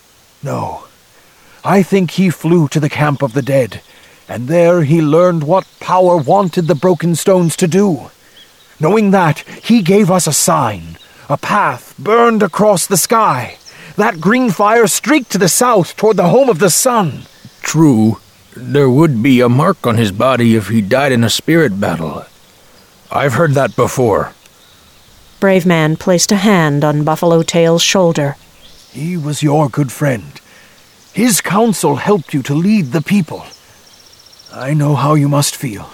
No. I think he flew to the camp of the dead, and there he learned what power wanted the Broken Stones to do. Knowing that, he gave us a sign. A path burned across the sky. That green fire streaked to the south toward the home of the sun. True. There would be a mark on his body if he died in a spirit battle. I've heard that before. Brave Man placed a hand on Buffalo Tail's shoulder. He was your good friend. His counsel helped you to lead the people. I know how you must feel.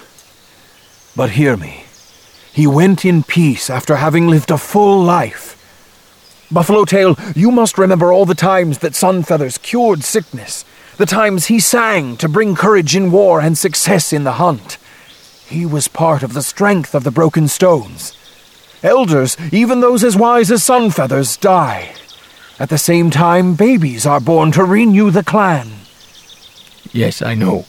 But hear me. He went in peace after having lived a full life. Buffalo Tail, you must remember all the times that Sunfeathers cured sickness, the times he sang to bring courage in war and success in the hunt. He was part of the strength of the Broken Stones. Elders, even those as wise as Sunfeathers, die. At the same time, babies are born to renew the clan. Yes, I know.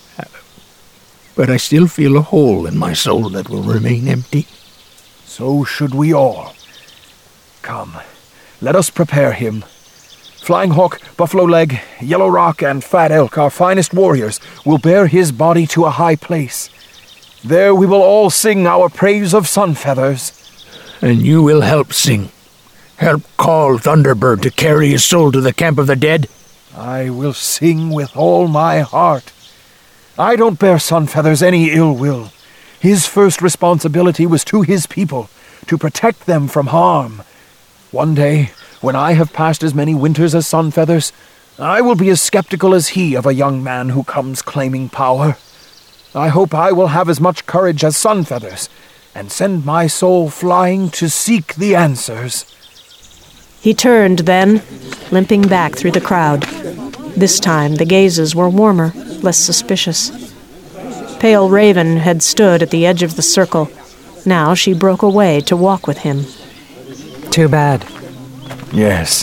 But I still feel a hole in my soul that will remain empty. So should we all. Come, let us prepare him. Flying Hawk, Buffalo Leg, Yellow Rock, and Fat Elk, our finest warriors, will bear his body to a high place. There we will all sing our praise of Sunfeathers. And you will help sing. Help call Thunderbird to carry his soul to the camp of the dead? I will sing with all my heart. I don't bear Sunfeathers any ill will. His first responsibility was to his people, to protect them from harm. One day, when I have passed as many winters as Sunfeathers, I will be as skeptical as he of a young man who comes claiming power. I hope I will have as much courage as Sunfeathers, and send my soul flying to seek the answers. He turned then, limping back through the crowd. This time the gazes were warmer, less suspicious. Pale Raven had stood at the edge of the circle. Now she broke away to walk with him. Too bad. Yes.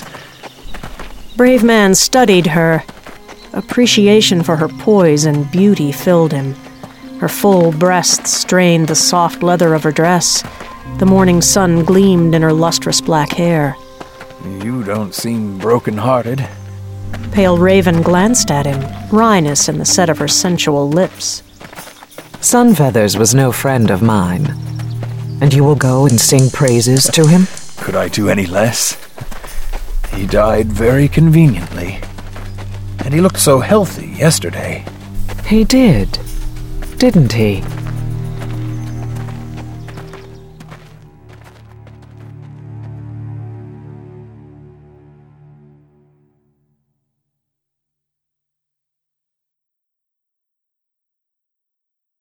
Brave Man studied her. Appreciation for her poise and beauty filled him. Her full breasts strained the soft leather of her dress. The morning sun gleamed in her lustrous black hair. You don't seem broken-hearted. Pale Raven glanced at him, wryness in the set of her sensual lips. Sunfeathers was no friend of mine. And you will go and sing praises to him? Could I do any less? He died very conveniently. And he looked so healthy yesterday. He did, didn't he?